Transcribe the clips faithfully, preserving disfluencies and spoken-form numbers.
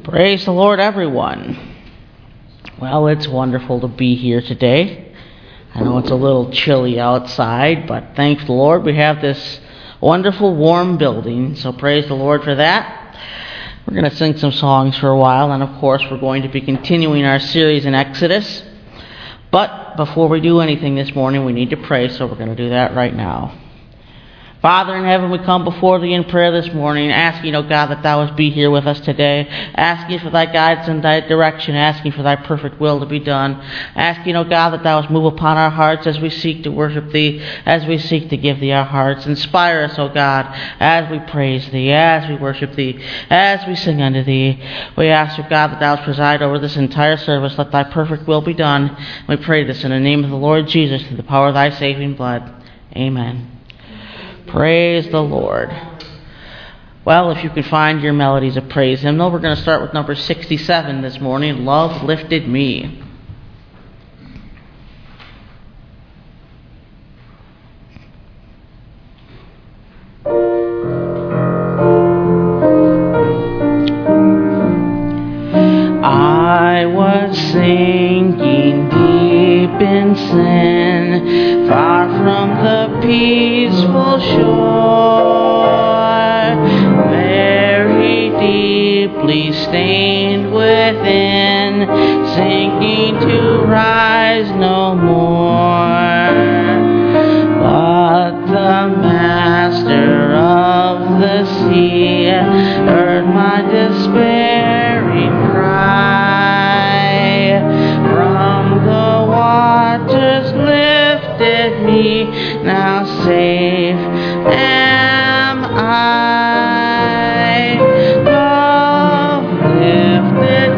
Praise the Lord, everyone. Well, it's wonderful to be here today. I know it's a little chilly outside, but thanks the Lord we have this wonderful warm building, so praise the Lord for that. We're going to sing some songs for a while, and of course we're going to be continuing our series in Exodus. But before we do anything this morning, we need to pray, so we're going to do that right now. Father in heaven, we come before thee in prayer this morning, asking, O God, that thou wouldst be here with us today, asking for thy guidance and thy direction, asking for thy perfect will to be done, asking, O God, that thou wouldst move upon our hearts as we seek to worship thee, as we seek to give thee our hearts. Inspire us, O God, as we praise thee, as we worship thee, as we sing unto thee. We ask, O God, that thou wouldst preside over this entire service. Let thy perfect will be done. We pray this in the name of the Lord Jesus, through the power of thy saving blood. Amen. Praise the Lord. Well, if you can find your melodies of praise hymnal, we're going to start with number sixty-seven this morning, Love Lifted Me. I was sinking deep in sin, far from the peaceful shore, very deeply stained within, sinking to rise no more. But the Master of the sea heard my despairing cry, from the waters lifted me, now safe am I. Love lifted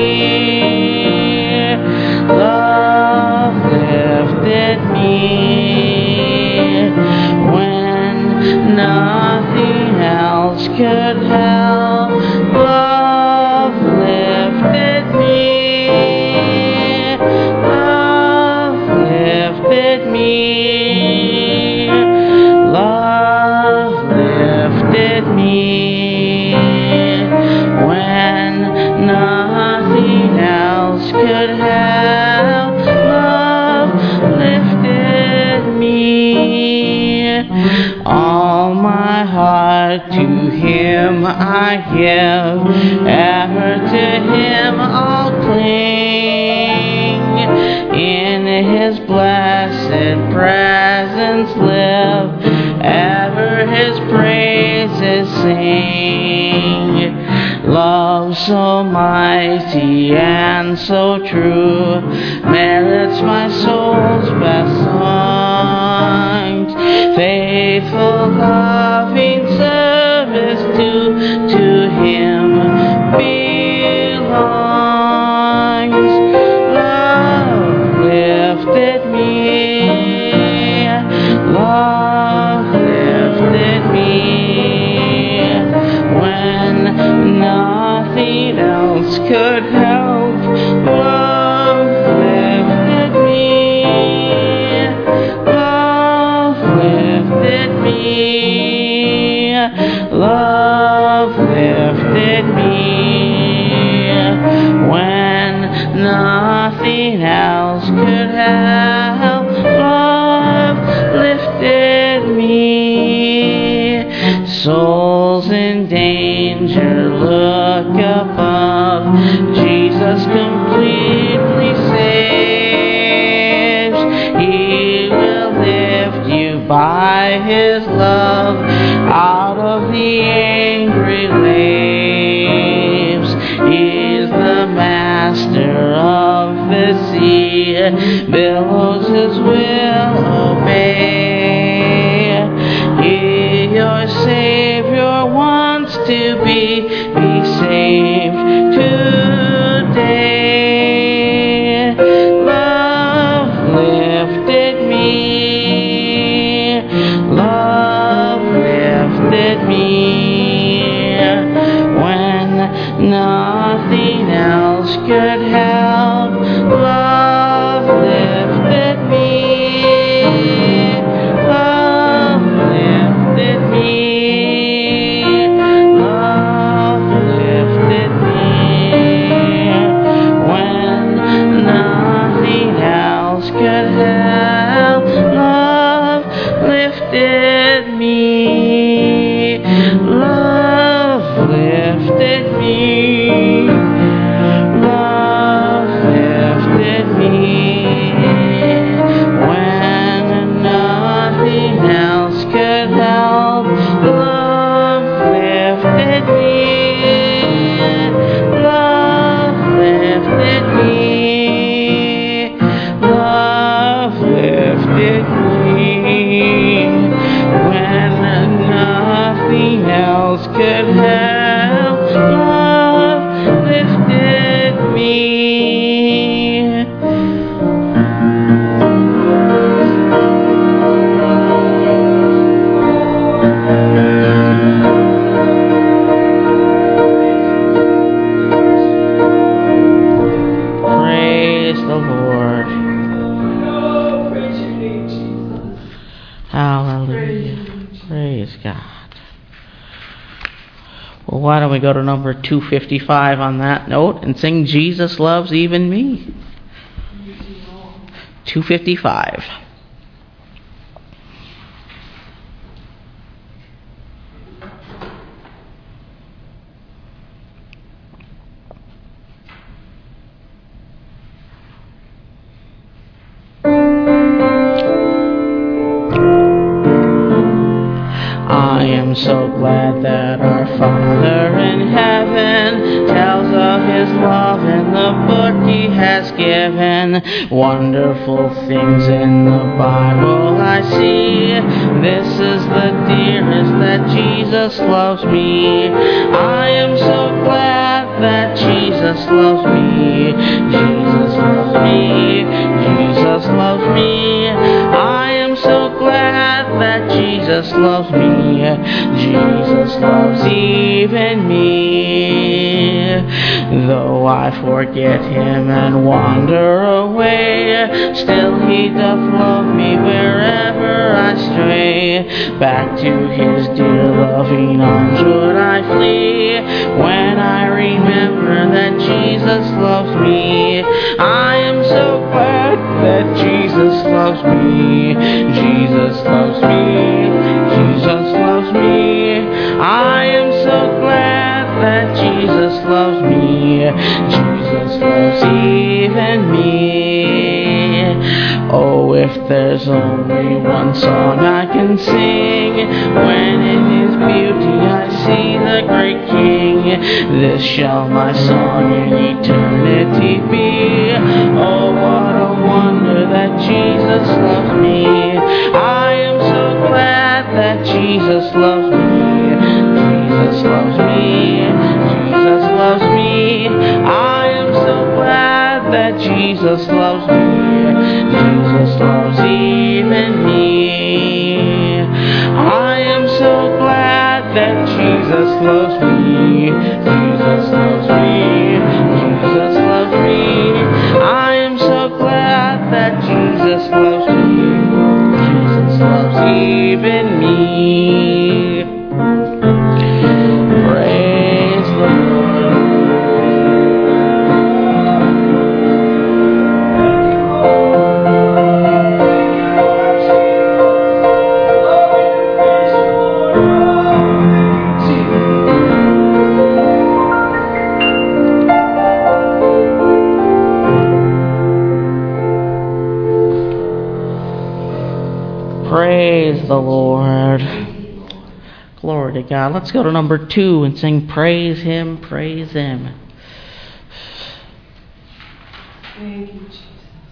me, love lifted me, when nothing else could help. Love lifted me, love lifted me, love lifted me, when nothing else could help. Love lifted me. All my heart to him I give, ever to him I'll cling, in his blessed presence live, ever his praises sing. Love so mighty and so true merits my soul's best songs. Faithful, loving service to, to him belongs. Love lifted me, love lifted me, when nothing else could help. Love lifted me, love lifted me, love lifted me, when nothing else could help. Love lifted me. Souls in danger, look above. Jesus completely saves. He will lift you by his love out of the angry waves. He is the master of the sea, billows his will obey. He, your Savior, wants to be, be saved today. Love lifted me, love lifted me, when nothing else could help. Love lifted me, lifted me. Love lifted me. Love lifted me. When nothing else could help, love lifted me. Love lifted me. Love lifted me. When nothing else could help, love lifted me. Praise the Lord. Hallelujah. Praise God. Well, why don't we go to number two fifty-five on that note and sing Jesus Loves Even Me? two fifty-five. I am so glad that our Father in heaven tells of His love in the book He has given. Wonderful things in the Bible I see. This is the dearest that Jesus loves me. I am so glad that Jesus loves me. Jesus loves me. Jesus loves me. I am so glad that Jesus loves me. Jesus loves even me. Though I forget Him and wander away, still He doth love me wherever I stray. Back to His dear loving arms would I flee when I remember that Jesus loves me. I am so glad that Jesus loves me. Jesus loves me. Jesus loves me. I am so glad that Jesus loves me. Jesus loves even me. Oh, if there's only one song I can sing, when in His beauty I see the great King, this shall my song in eternity be. Oh, what a wonder that Jesus loves me. I am so glad that Jesus loves me. Jesus loves me. Jesus loves me. I am so glad that Jesus loves me. Jesus loves even me. I am so glad that Jesus loves me. Jesus loves me. Jesus loves me. I am so glad that Jesus loves me. Jesus loves even me. Praise the Lord. Praise the Lord. Glory to God. Let's go to number two and sing Praise Him, Praise Him. Thank you, Jesus.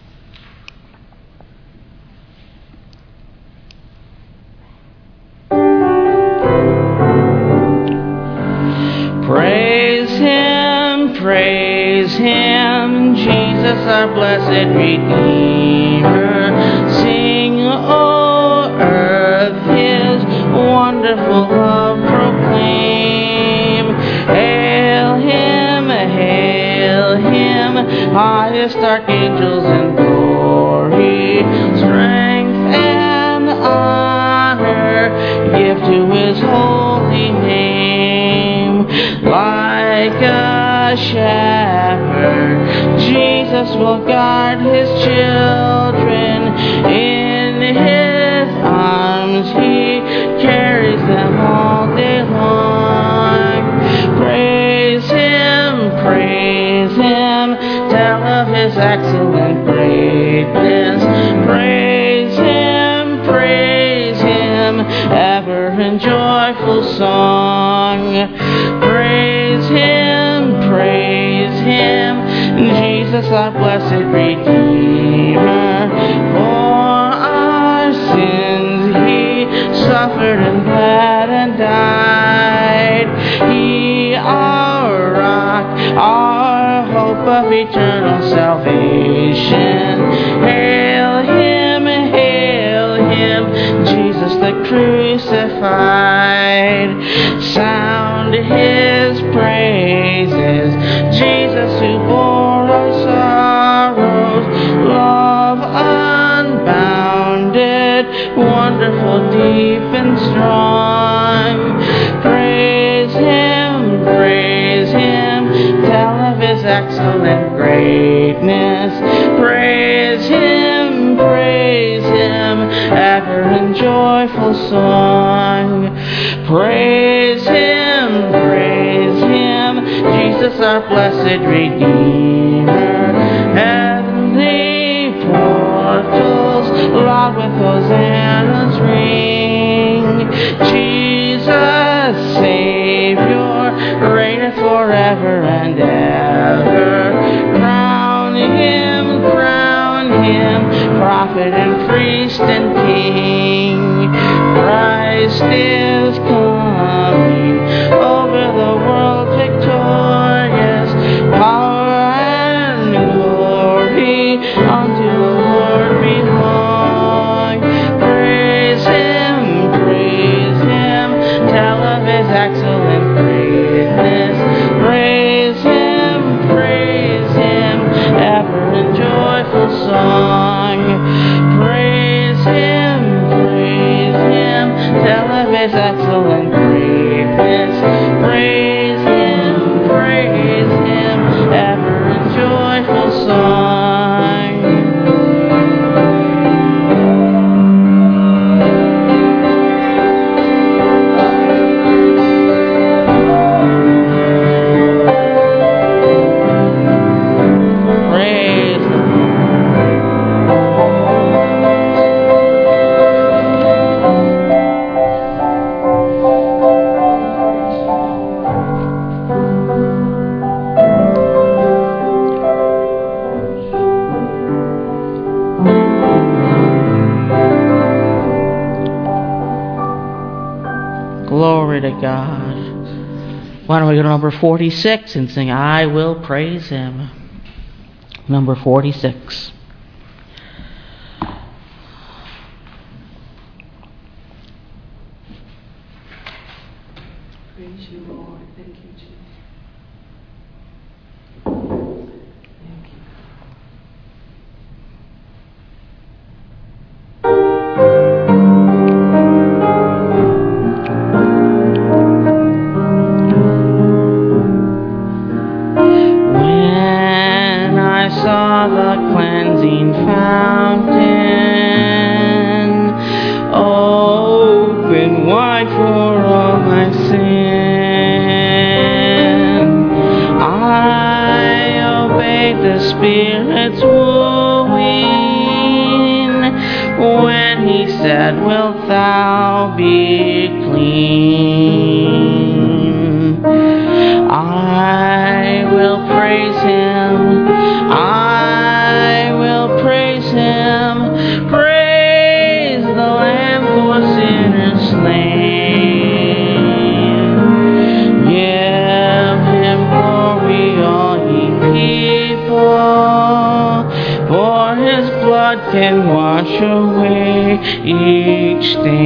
Praise Him, praise Him, Jesus our blessed Redeemer. Sing, O earth, His wonderful love proclaim. Hail Him, hail Him, highest archangels in glory. Strength and honor give to His holy name. Like a shepherd, Jesus will guard His children. In His arms He and joyful song. Praise Him, praise Him, Jesus our blessed Redeemer. For our sins He suffered and bled and died. He our rock, our hope of eternal salvation. Hail Him, hail Him, Jesus the crucified. Sound His praises, Jesus who bore our sorrows. Love unbounded, wonderful, deep and strong. Praise Him, praise Him, tell of His excellent greatness. Praise Him, praise Him, ever in joyful song. Praise Him, praise Him, Jesus our blessed Redeemer. Heavenly portals loud with hosannas ring. Jesus, Savior, reigneth forever and ever. Crown Him, crown Him, prophet and priest and king. Christ is coming, over the world victorious. Power and glory unto the Lord belong. Praise Him, praise Him, tell of His excellent greatness. Praise Him, praise Him, ever in joyful song. Praise Him, praise Him, tell of His excellent greatness. Praise Him, praise Him, ever in joyful song. Glory to God. Why don't we go to number forty-six and sing, I Will Praise Him. Number forty-six. Praise you, Lord. Thank you, Jesus. Thank you. When I saw the cleansing fountain open wide for all my sin, I obeyed the Spirit's wooing when He said, wilt thou be clean? I will praise Him, I will praise Him, praise the Lamb for sinners slain. Give Him glory, all ye people, for His blood can wash away each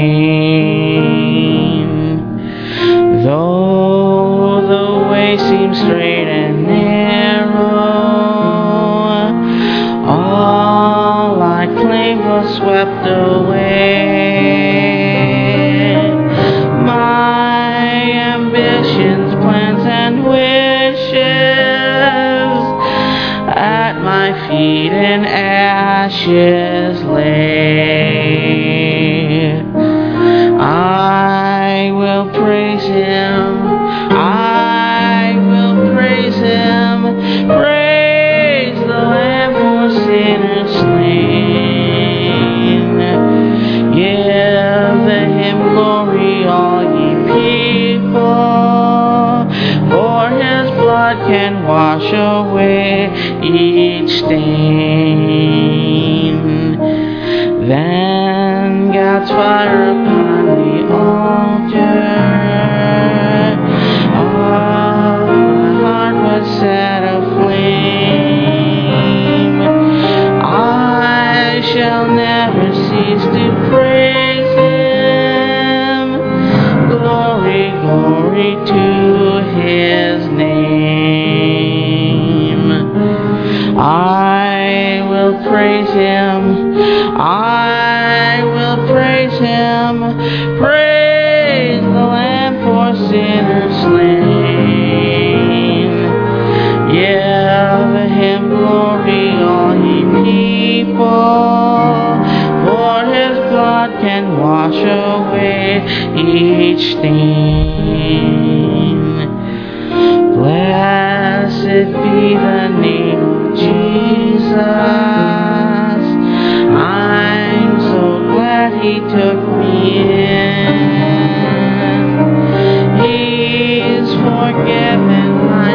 stain. Though the way seems straight and narrow, all I claimed was swept away. My ambitions, plans, and wishes at my feet in ashes lay. I will praise Him, I will praise Him, praise the Lamb for sinners slain. Give Him glory, all Send God's fire upon the altar. All my heart was set aflame. I shall never cease to praise Him. Glory, glory to His name. I will praise Him. I will praise Him. Praise the Lamb for sinners slain. Give Him glory, all ye people, for His blood can wash away each stain. Blessed be the name of Jesus. I'm so glad He took me in. He's forgiven my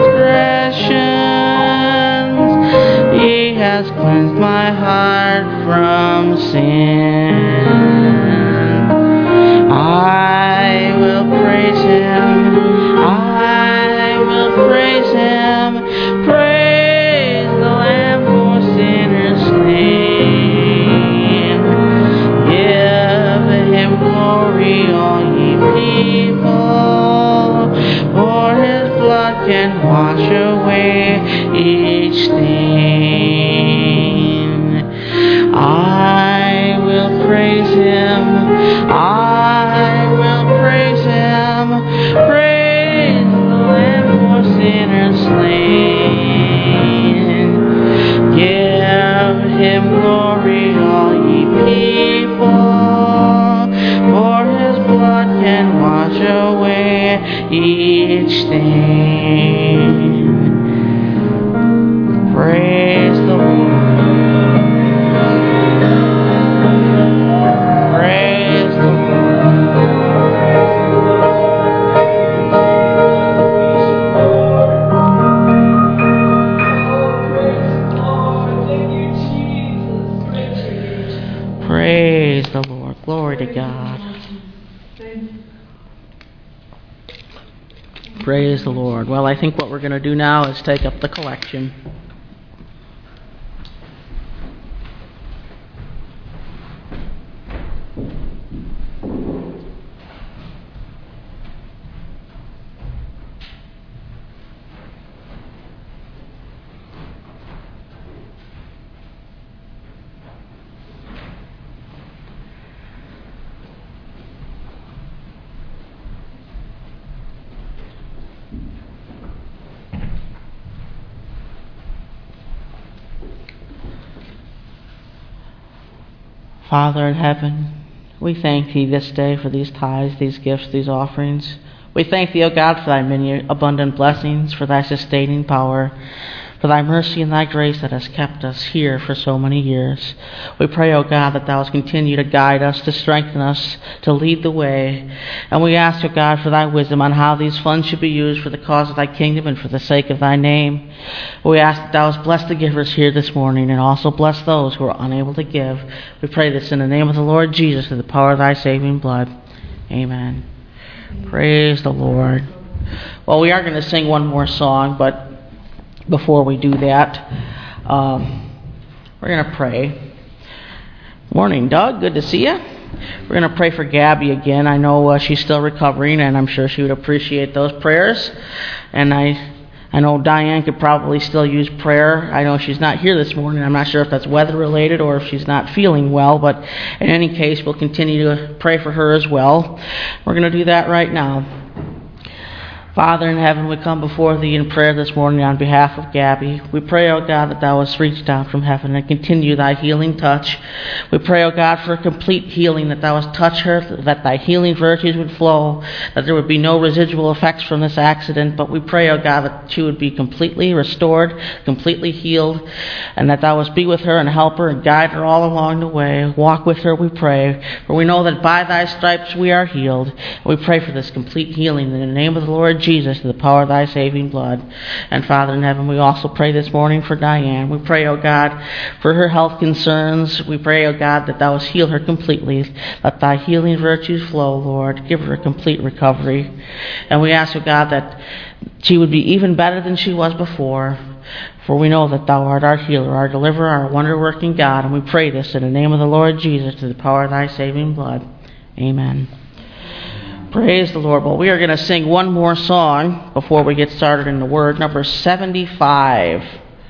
transgressions. He has cleansed my heart from sin. I will praise Him. I will praise Him. Praise the Lamb for sinners slain. Give Him glory, all ye people, for His blood can wash away each stain. I will praise Him. I will praise Him. Praise the Lamb for sinners slain. Give Him glory, all ye people, for His blood can wash away each stain. Praise the Lord. Praise the Lord. Praise the Lord. Glory to God. Praise the Lord. Well, I think what we're going to do now is take up the collection. Father in heaven, we thank Thee this day for these tithes, these gifts, these offerings. We thank Thee, O God, for Thy many abundant blessings, for Thy sustaining power, for Thy mercy and Thy grace that has kept us here for so many years. We pray, O God, that Thou wilt continue to guide us, to strengthen us, to lead the way. And we ask, O God, for Thy wisdom on how these funds should be used for the cause of Thy kingdom and for the sake of Thy name. We ask that Thou wilt bless the givers here this morning and also bless those who are unable to give. We pray this in the name of the Lord Jesus, through the power of Thy saving blood. Amen. Praise the Lord. Well, we are going to sing one more song, but before we do that, um, we're going to pray. Morning, Doug. Good to see you. We're going to pray for Gabby again. I know uh, she's still recovering, and I'm sure she would appreciate those prayers. And I I know Diane could probably still use prayer. I know she's not here this morning. I'm not sure if that's weather-related or if she's not feeling well, but in any case, we'll continue to pray for her as well. We're going to do that right now. Father in heaven, we come before Thee in prayer this morning on behalf of Gabby. We pray, O God, that Thou hast reached down from heaven and continue Thy healing touch. We pray, O God, for a complete healing, that Thou hast touched her, that Thy healing virtues would flow, that there would be no residual effects from this accident. But we pray, O God, that she would be completely restored, completely healed, and that Thou wouldst be with her and help her and guide her all along the way. Walk with her, we pray, for we know that by Thy stripes we are healed. We pray for this complete healing in the name of the Lord Jesus. Jesus, to the power of thy saving blood. And Father in heaven, we also pray this morning for Diane. We pray, O God, for her health concerns. We pray, O God, that thou wilt heal her completely. Let thy healing virtues flow, Lord. Give her a complete recovery. And we ask, O God, that she would be even better than she was before. For we know that thou art our healer, our deliverer, our wonder-working God. And we pray this in the name of the Lord Jesus, to the power of thy saving blood. Amen. Praise the Lord. Well, we are going to sing one more song before we get started in the Word. Number seventy-five.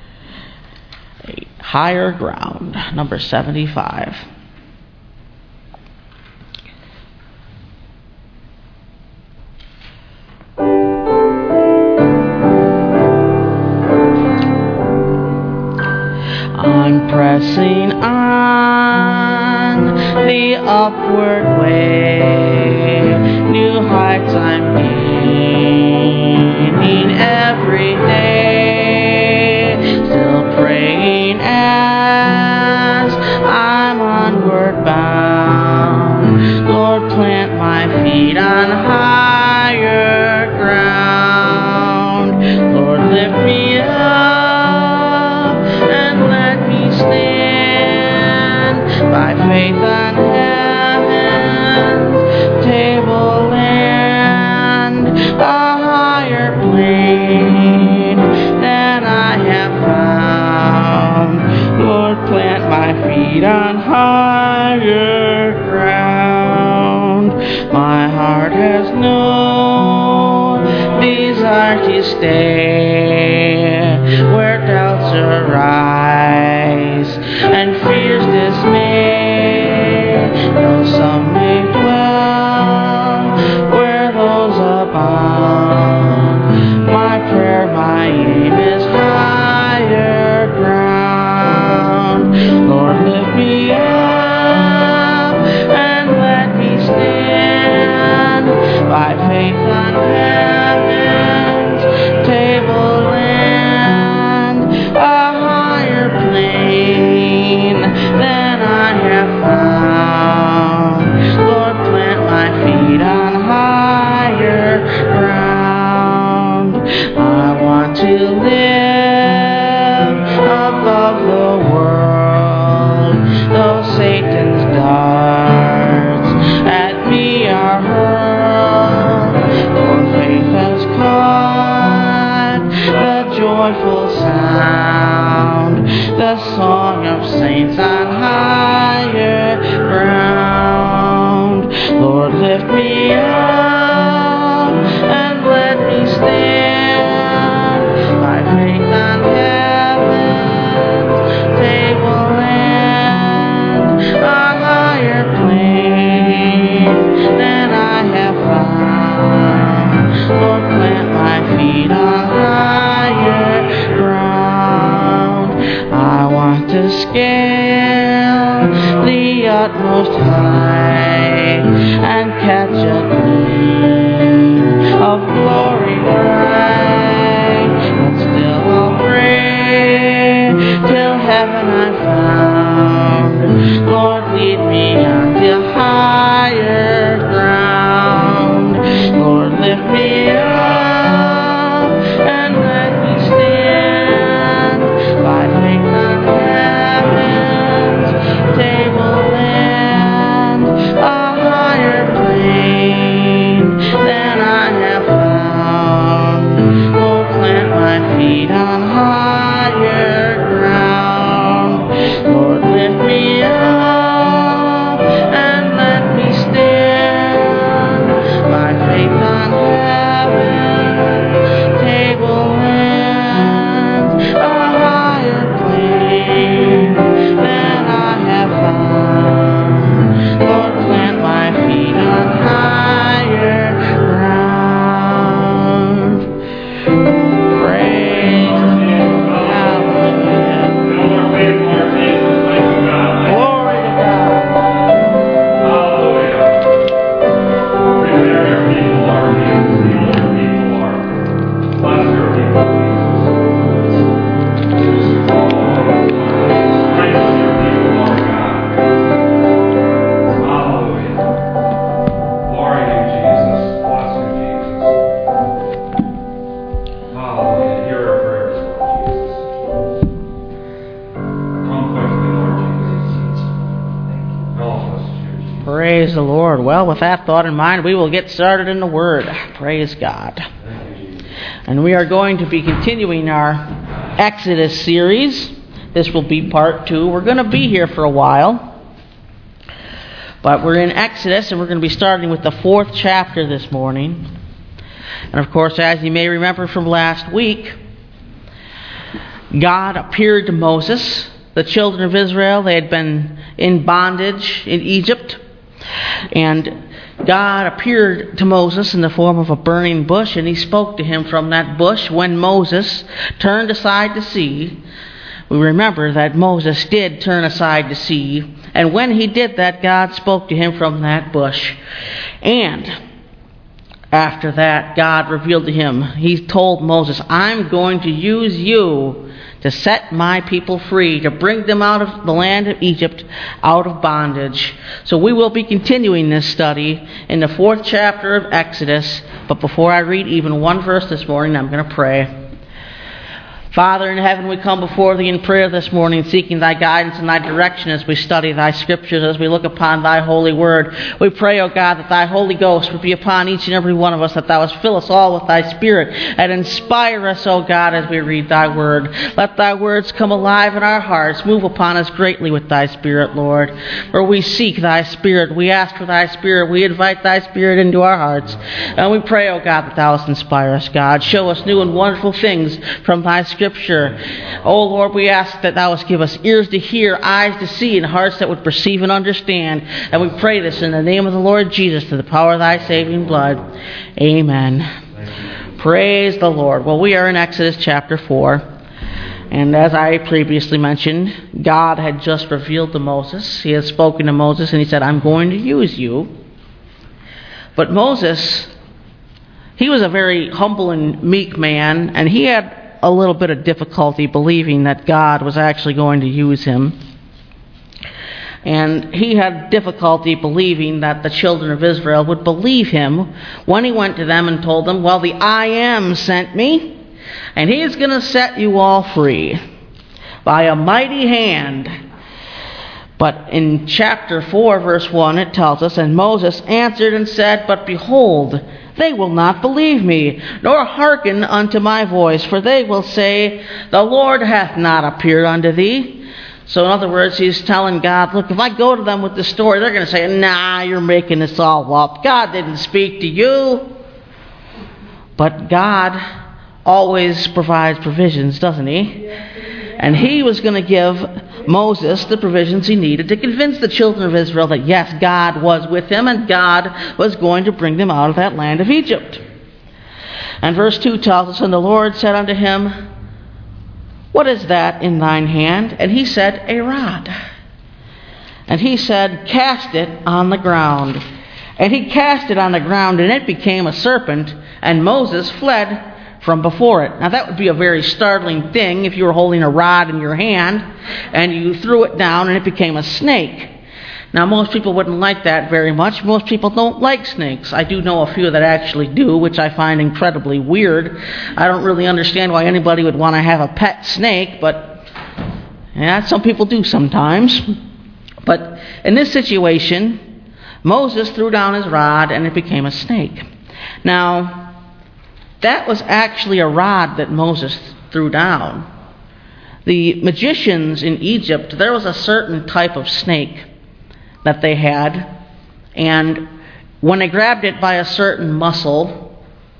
Higher Ground. Number seventy-five. I'm pressing on the upward way, new heights I'm gaining every day, still praying as I'm onward bound. Lord, plant my feet on higher ground. Lord, lift me up by faith on heaven's tableland, a higher plane than I have found. Lord, plant my feet on higher ground. My heart has no desire to stay where doubts arise and fears dismay, though some may dwell where those abound. My prayer, my aim is higher ground. Lord, lift me up and let me stand by faith on heaven's tableland, a higher plane than I have found. Lord, plant my feet on higher ground. I want to live above the world, though Satan's darts at me are hurled. For faith has caught the joyful sound, the song of saints on higher ground. Lord, lift me up and let me stand by faith on heaven's tableland, a higher plane than I have found. Lord, plant my feet on higher ground. I want to scale the utmost high and catch a gleam of glory bright. But still I'll pray till heaven I found. Lord, lead me unto higher ground. Lord, lift me up and let me stand by faith on heaven's tableland, a higher plane Praise the Lord. Well, with that thought in mind, we will get started in the Word. Praise God. And we are going to be continuing our Exodus series. This will be part two. We're going to be here for a while. But we're in Exodus, and we're going to be starting with the fourth chapter this morning. And of course, as you may remember from last week, God appeared to Moses. The children of Israel, they had been in bondage in Egypt. And God appeared to Moses in the form of a burning bush, and he spoke to him from that bush. When Moses turned aside to see, we remember that Moses did turn aside to see. And when he did that, God spoke to him from that bush. And after that, God revealed to him, he told Moses, I'm going to use you to set my people free, to bring them out of the land of Egypt, out of bondage. So we will be continuing this study in the fourth chapter of Exodus. But before I read even one verse this morning, I'm going to pray. Father in heaven, we come before Thee in prayer this morning, seeking Thy guidance and Thy direction as we study Thy Scriptures, as we look upon Thy holy word. We pray, O God, that Thy Holy Ghost would be upon each and every one of us, that Thou would fill us all with Thy Spirit, and inspire us, O God, as we read Thy word. Let Thy words come alive in our hearts. Move upon us greatly with Thy Spirit, Lord. For we seek Thy Spirit. We ask for Thy Spirit. We invite Thy Spirit into our hearts. And we pray, O God, that Thou wouldst inspire us, God. Show us new and wonderful things from Thy Scripture. Oh Lord, we ask that Thou wouldst give us ears to hear, eyes to see, and hearts that would perceive and understand. And we pray this in the name of the Lord Jesus, to the power of Thy saving blood. Amen. Praise the Lord. Well, we are in Exodus chapter four. And as I previously mentioned, God had just revealed to Moses. He had spoken to Moses, and He said, I'm going to use you. But Moses, he was a very humble and meek man, and he had a little bit of difficulty believing that God was actually going to use him. And he had difficulty believing that the children of Israel would believe him when he went to them and told them, well, the I Am sent me, and He is going to set you all free by a mighty hand. But in chapter four, verse one, it tells us, and Moses answered and said, but behold, they will not believe me, nor hearken unto my voice, for they will say, the Lord hath not appeared unto thee. So in other words, he's telling God, look, if I go to them with the story, they're going to say, nah, you're making this all up. God didn't speak to you. But God always provides provisions, doesn't He? And He was going to give Moses the provisions he needed to convince the children of Israel that yes, God was with him and God was going to bring them out of that land of Egypt. And verse two tells us, and the Lord said unto him, what is that in thine hand? And he said, a rod. And he said, cast it on the ground. And he cast it on the ground, and it became a serpent, and Moses fled from before it. Now that would be a very startling thing if you were holding a rod in your hand and you threw it down and it became a snake. Now most people wouldn't like that very much. Most people don't like snakes. I do know a few that actually do, which I find incredibly weird. I don't really understand why anybody would want to have a pet snake, but yeah, some people do sometimes. But in this situation, Moses threw down his rod and it became a snake. Now, that was actually a rod that Moses threw down. The magicians in Egypt, there was a certain type of snake that they had, and when they grabbed it by a certain muscle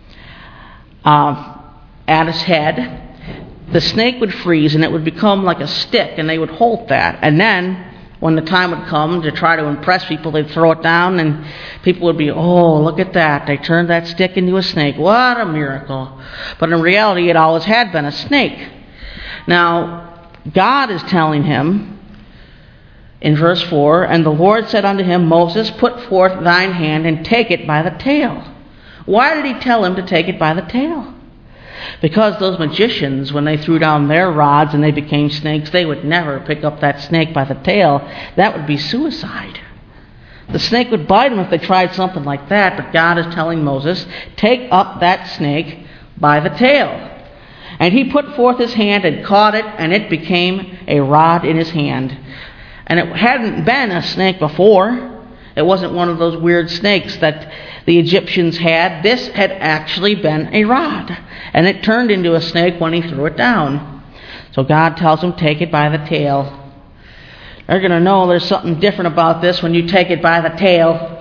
uh, at its head, the snake would freeze and it would become like a stick, and they would hold that. And then when the time would come to try to impress people, they'd throw it down and people would be, oh, look at that. They turned that stick into a snake. What a miracle. But in reality, it always had been a snake. Now, God is telling him in verse four, and the Lord said unto him, Moses, put forth thine hand and take it by the tail. Why did He tell him to take it by the tail? Because those magicians, when they threw down their rods and they became snakes, they would never pick up that snake by the tail. That would be suicide. The snake would bite them if they tried something like that, but God is telling Moses, take up that snake by the tail. And he put forth his hand and caught it, and it became a rod in his hand. And it hadn't been a snake before. It wasn't one of those weird snakes that the Egyptians had. This had actually been a rod. And it turned into a snake when he threw it down. So God tells him, take it by the tail. They're going to know there's something different about this when you take it by the tail.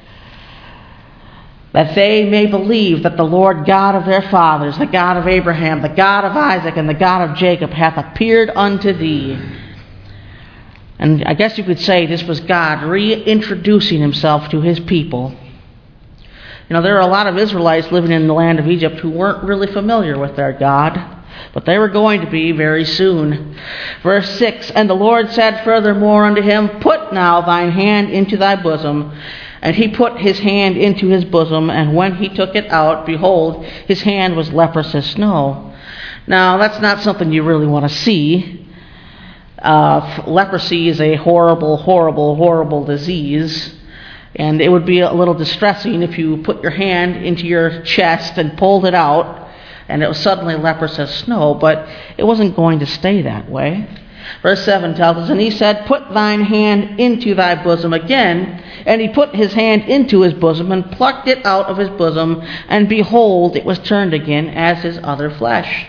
That they may believe that the Lord God of their fathers, the God of Abraham, the God of Isaac, and the God of Jacob hath appeared unto thee. And I guess you could say this was God reintroducing himself to his people. You know, there are a lot of Israelites living in the land of Egypt who weren't really familiar with their God. But they were going to be very soon. Verse six, and the Lord said furthermore unto him, put now thine hand into thy bosom. And he put his hand into his bosom, and when he took it out, behold, his hand was leprous as snow. Now, that's not something you really want to see. Uh, leprosy is a horrible, horrible, horrible disease. And it would be a little distressing if you put your hand into your chest and pulled it out, and it was suddenly leprous as snow, but it wasn't going to stay that way. Verse seven tells us, and he said, put thine hand into thy bosom again. And he put his hand into his bosom, and plucked it out of his bosom, and behold, it was turned again as his other flesh.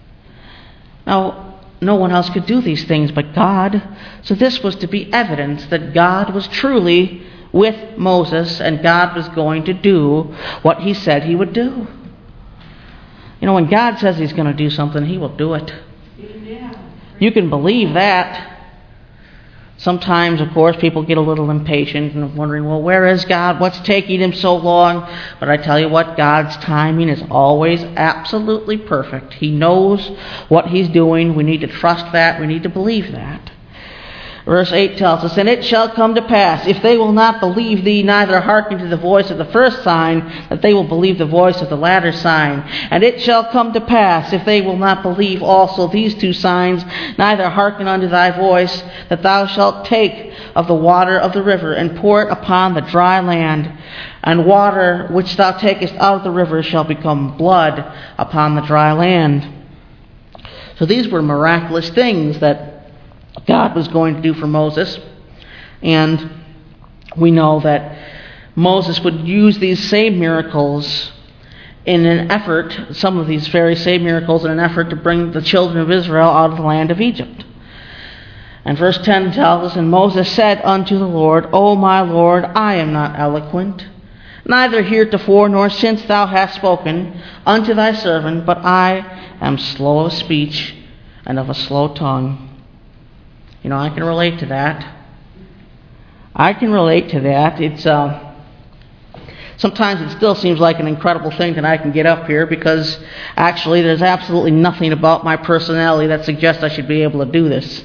Now, no one else could do these things but God. So this was to be evidence that God was truly with Moses, and God was going to do what he said he would do. You know, when God says he's going to do something, he will do it. You can believe that. Sometimes, of course, people get a little impatient and wondering, well, where is God? What's taking him so long? But I tell you what, God's timing is always absolutely perfect. He knows what he's doing. We need to trust that. We need to believe that. Verse eight tells us, and it shall come to pass, if they will not believe thee, neither hearken to the voice of the first sign, that they will believe the voice of the latter sign. And it shall come to pass, if they will not believe also these two signs, neither hearken unto thy voice, that thou shalt take of the water of the river, and pour it upon the dry land. And water which thou takest out of the river shall become blood upon the dry land. So these were miraculous things that God was going to do for Moses. And we know that Moses would use these same miracles in an effort, some of these very same miracles, in an effort to bring the children of Israel out of the land of Egypt. And verse ten tells us, and Moses said unto the Lord, O my Lord, I am not eloquent, neither heretofore nor since thou hast spoken unto thy servant, but I am slow of speech and of a slow tongue. You know, I can relate to that. I can relate to that. It's uh, sometimes it still seems like an incredible thing that I can get up here, because actually there's absolutely nothing about my personality that suggests I should be able to do this.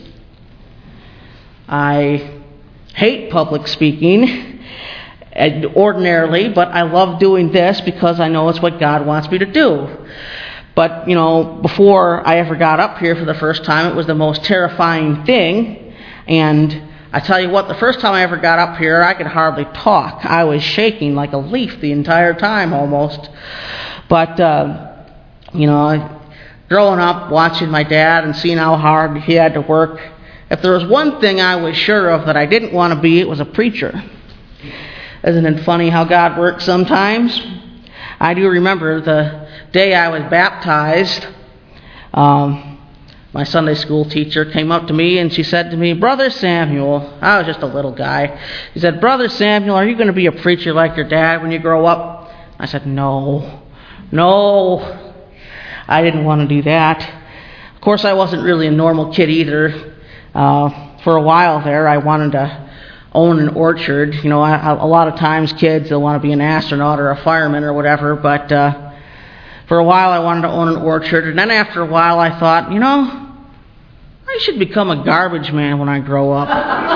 I hate public speaking ordinarily, but I love doing this because I know it's what God wants me to do. But, you know, before I ever got up here for the first time, it was the most terrifying thing. And I tell you what, the first time I ever got up here, I could hardly talk. I was shaking like a leaf the entire time almost. But, uh, you know, growing up, watching my dad and seeing how hard he had to work, if there was one thing I was sure of that I didn't want to be, it was a preacher. Isn't it funny how God works sometimes? I do remember the day I was baptized, um, my Sunday school teacher came up to me and she said to me, Brother Samuel, I was just a little guy. She said, Brother Samuel, are you going to be a preacher like your dad when you grow up? I said, no, no, I didn't want to do that. Of course, I wasn't really a normal kid either. Uh, for a while there, I wanted to own an orchard. You know, I, a lot of times kids, they'll want to be an astronaut or a fireman or whatever, but uh, for a while I wanted to own an orchard. And then after a while I thought, you know, I should become a garbage man when I grow up.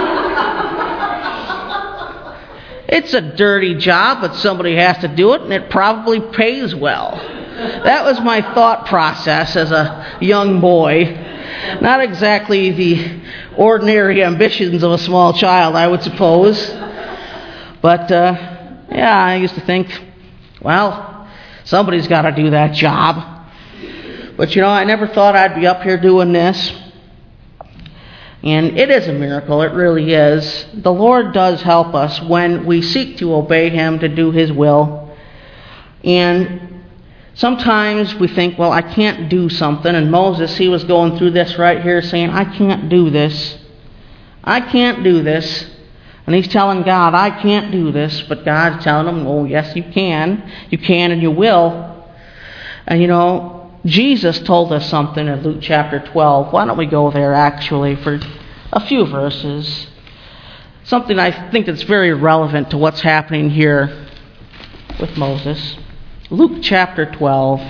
It's a dirty job, but somebody has to do it, and it probably pays well. That was my thought process as a young boy. Not exactly the ordinary ambitions of a small child, I would suppose. But, uh, yeah, I used to think, well, somebody's got to do that job. But, you know, I never thought I'd be up here doing this. And it is a miracle, it really is. The Lord does help us when we seek to obey Him, to do His will. And sometimes we think, well, I can't do something. And Moses, he was going through this right here saying, I can't do this. I can't do this. And he's telling God, I can't do this. But God's telling him, oh, yes, you can. You can and you will. And you know, Jesus told us something in Luke chapter twelve. Why don't we go there actually for a few verses? Something I think that's very relevant to what's happening here with Moses. Luke chapter twelve.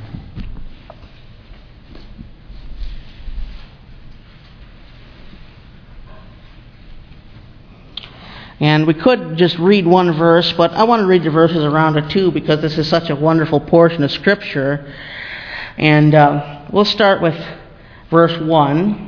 And we could just read one verse, but I want to read the verses around it too because this is such a wonderful portion of Scripture. And uh, we'll start with verse one.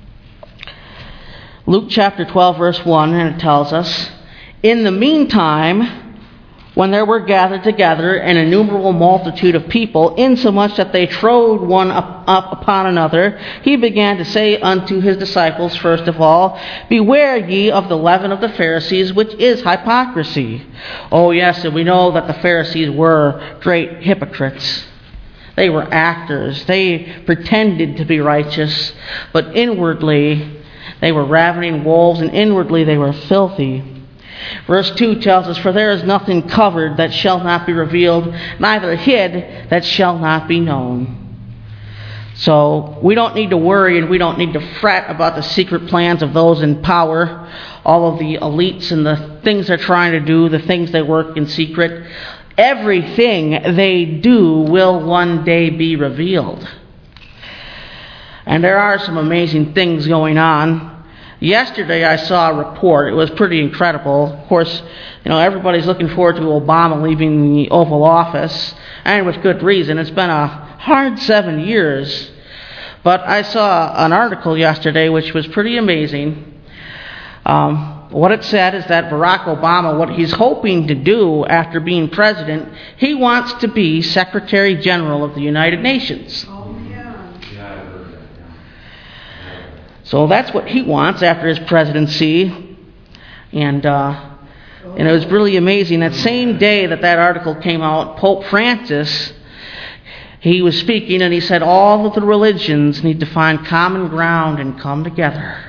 Luke chapter twelve, verse one, and it tells us, in the meantime, when there were gathered together an innumerable multitude of people, insomuch that they trode one up, up upon another, he began to say unto his disciples, first of all, beware ye of the leaven of the Pharisees, which is hypocrisy. Oh yes, and we know that the Pharisees were great hypocrites. They were actors. They pretended to be righteous, but inwardly they were ravening wolves, and inwardly they were filthy. Verse two tells us, for there is nothing covered that shall not be revealed, neither hid that shall not be known. So we don't need to worry and we don't need to fret about the secret plans of those in power, all of the elites and the things they're trying to do, the things they work in secret. Everything they do will one day be revealed. And there are some amazing things going on. Yesterday I saw a report. It was pretty incredible. Of course, you know, everybody's looking forward to Obama leaving the Oval Office, and with good reason. It's been a hard seven years. But I saw an article yesterday which was pretty amazing. Um, what it said is that Barack Obama, what he's hoping to do after being president, he wants to be Secretary General of the United Nations. So that's what he wants after his presidency. And uh, and it was really amazing. That same day that that article came out, Pope Francis, he was speaking and he said all of the religions need to find common ground and come together.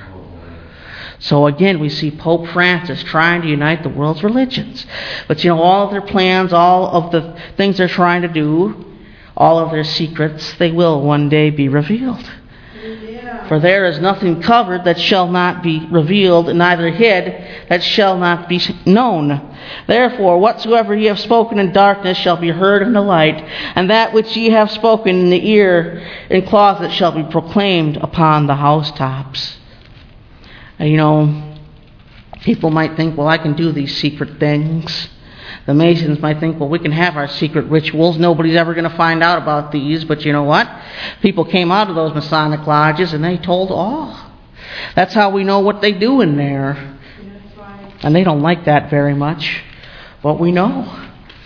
So again, we see Pope Francis trying to unite the world's religions. But you know, all of their plans, all of the things they're trying to do, all of their secrets, they will one day be revealed. For there is nothing covered that shall not be revealed, neither hid that shall not be known. Therefore, whatsoever ye have spoken in darkness shall be heard in the light, and that which ye have spoken in the ear in closet shall be proclaimed upon the housetops. And you know, people might think, well, I can do these secret things. The Masons might think, well, we can have our secret rituals. Nobody's ever going to find out about these. But you know what? People came out of those Masonic lodges and they told all. That's how we know what they do in there. And they don't like that very much. But we know.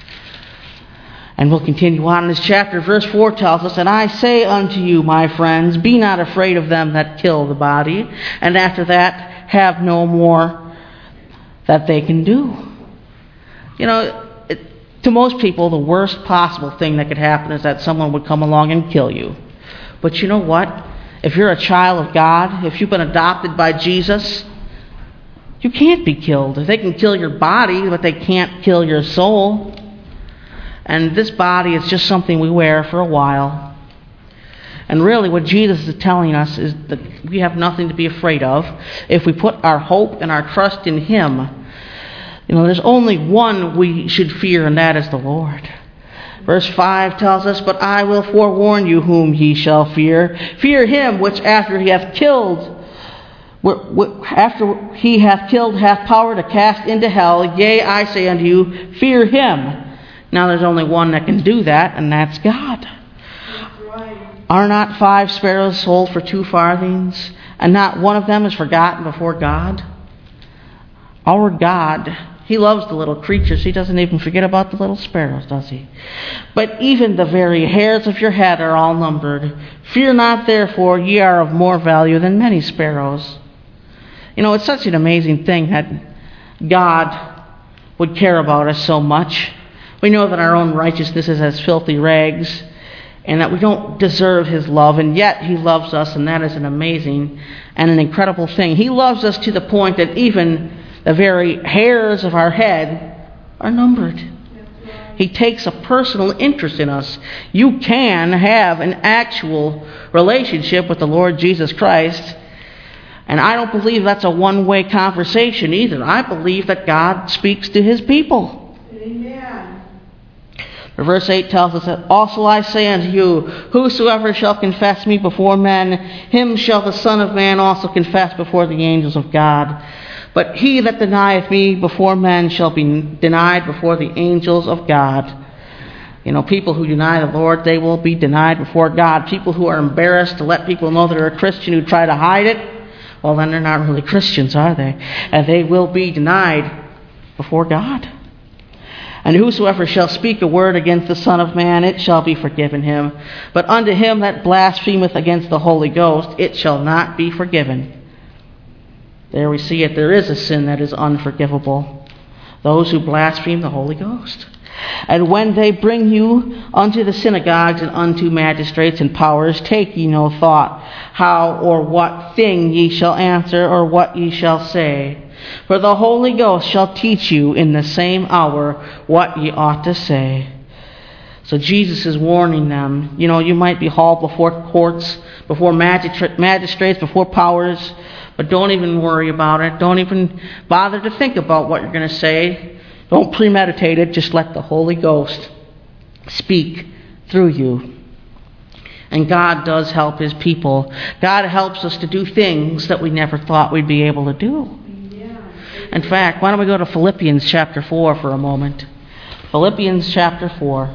And we'll continue on in this chapter. Verse four tells us, and I say unto you, my friends, be not afraid of them that kill the body, and after that have no more that they can do. You know, it, to most people, the worst possible thing that could happen is that someone would come along and kill you. But you know what? If you're a child of God, if you've been adopted by Jesus, you can't be killed. They can kill your body, but they can't kill your soul. And this body is just something we wear for a while. And really what Jesus is telling us is that we have nothing to be afraid of if we put our hope and our trust in Him. You know, there's only one we should fear, and that is the Lord. Verse five tells us, but I will forewarn you whom ye shall fear. Fear him which after he hath killed, after he hath killed hath power to cast into hell. Yea, I say unto you, fear him. Now there's only one that can do that, and that's God. That's right. Are not five sparrows sold for two farthings, and not one of them is forgotten before God? Our God, He loves the little creatures. He doesn't even forget about the little sparrows, does He? But even the very hairs of your head are all numbered. Fear not, therefore, ye are of more value than many sparrows. You know, it's such an amazing thing that God would care about us so much. We know that our own righteousness is as filthy rags, and that we don't deserve His love, and yet He loves us, and that is an amazing and an incredible thing. He loves us to the point that even the very hairs of our head are numbered. He takes a personal interest in us. You can have an actual relationship with the Lord Jesus Christ, and I don't believe that's a one-way conversation either. I believe that God speaks to His people. Amen. Verse eight tells us that, also I say unto you, whosoever shall confess me before men, him shall the Son of Man also confess before the angels of God. But he that denieth me before men shall be denied before the angels of God. You know, people who deny the Lord, they will be denied before God. People who are embarrassed to let people know they're a Christian, who try to hide it, well, then they're not really Christians, are they? And they will be denied before God. And whosoever shall speak a word against the Son of Man, it shall be forgiven him. But unto him that blasphemeth against the Holy Ghost, it shall not be forgiven. There we see it. There is a sin that is unforgivable. Those who blaspheme the Holy Ghost. And when they bring you unto the synagogues and unto magistrates and powers, take ye no thought how or what thing ye shall answer or what ye shall say. For the Holy Ghost shall teach you in the same hour what ye ought to say. So Jesus is warning them. You know, you might be hauled before courts, before magistr- magistrates, before powers, but don't even worry about it. Don't even bother to think about what you're going to say. Don't premeditate it. Just let the Holy Ghost speak through you. And God does help His people. God helps us to do things that we never thought we'd be able to do. In fact, why don't we go to Philippians chapter four for a moment? Philippians chapter four.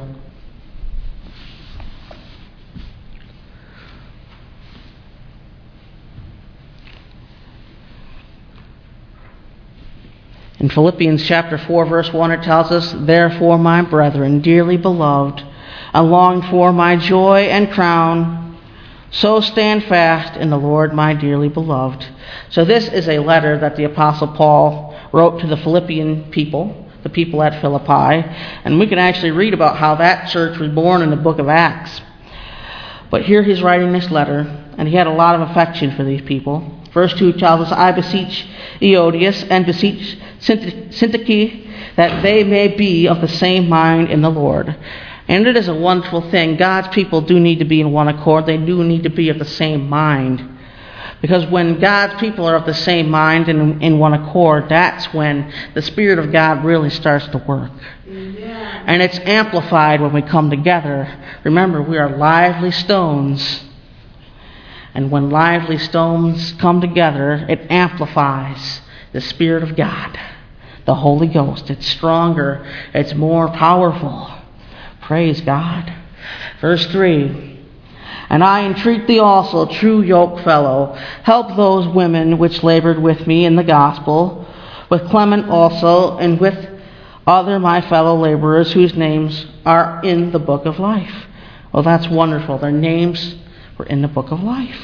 In Philippians chapter four, verse one, it tells us, therefore, my brethren, dearly beloved, and longed for, my joy and crown, so stand fast in the Lord, my dearly beloved. So this is a letter that the Apostle Paul wrote to the Philippian people, the people at Philippi, and we can actually read about how that church was born in the book of Acts. But here he's writing this letter, and he had a lot of affection for these people. Verse two tells us, I beseech Eodius and beseech Syntyche that they may be of the same mind in the Lord. And it is a wonderful thing. God's people do need to be in one accord. They do need to be of the same mind. Because when God's people are of the same mind and in one accord, that's when the Spirit of God really starts to work. Amen. And it's amplified when we come together. Remember, we are lively stones. And when lively stones come together, it amplifies the Spirit of God, the Holy Ghost. It's stronger. It's more powerful. Praise God. Verse three. And I entreat thee also, true yoke fellow, help those women which labored with me in the gospel, with Clement also, and with other my fellow laborers whose names are in the book of life. Well, that's wonderful. Their names were in the book of life.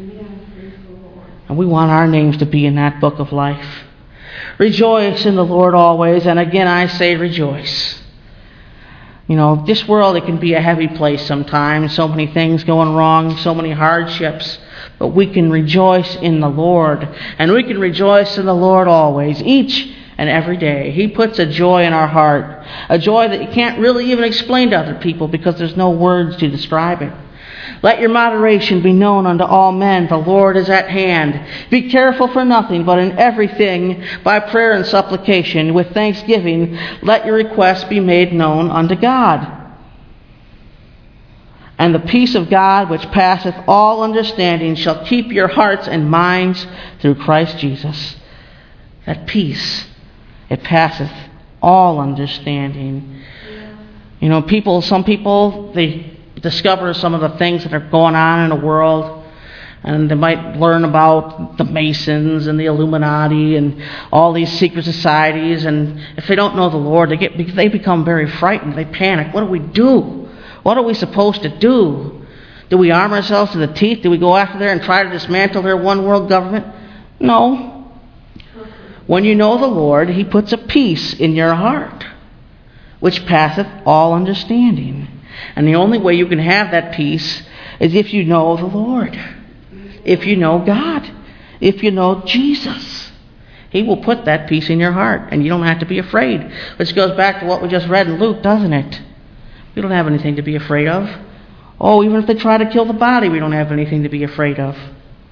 Amen. And we want our names to be in that book of life. Rejoice in the Lord always, and again I say rejoice. You know, this world, it can be a heavy place sometimes. So many things going wrong, so many hardships. But we can rejoice in the Lord. And we can rejoice in the Lord always, each and every day. He puts a joy in our heart. A joy that you can't really even explain to other people because there's no words to describe it. Let your moderation be known unto all men. The Lord is at hand. Be careful for nothing, but in everything, by prayer and supplication, with thanksgiving, let your requests be made known unto God. And the peace of God, which passeth all understanding, shall keep your hearts and minds through Christ Jesus. That peace, it passeth all understanding. You know, people, some people, they discover some of the things that are going on in the world, and they might learn about the Masons and the Illuminati and all these secret societies, and if they don't know the Lord, they get they become very frightened. They panic. What do we do? What are we supposed to do? Do we arm ourselves to the teeth? Do we go after there and try to dismantle their one world government? No. When you know the Lord, he puts a peace in your heart, which passeth all understanding. And the only way you can have that peace is if you know the Lord, if you know God, if you know Jesus. He will put that peace in your heart, and you don't have to be afraid. Which goes back to what we just read in Luke, doesn't it? We don't have anything to be afraid of. Oh, even if they try to kill the body, we don't have anything to be afraid of.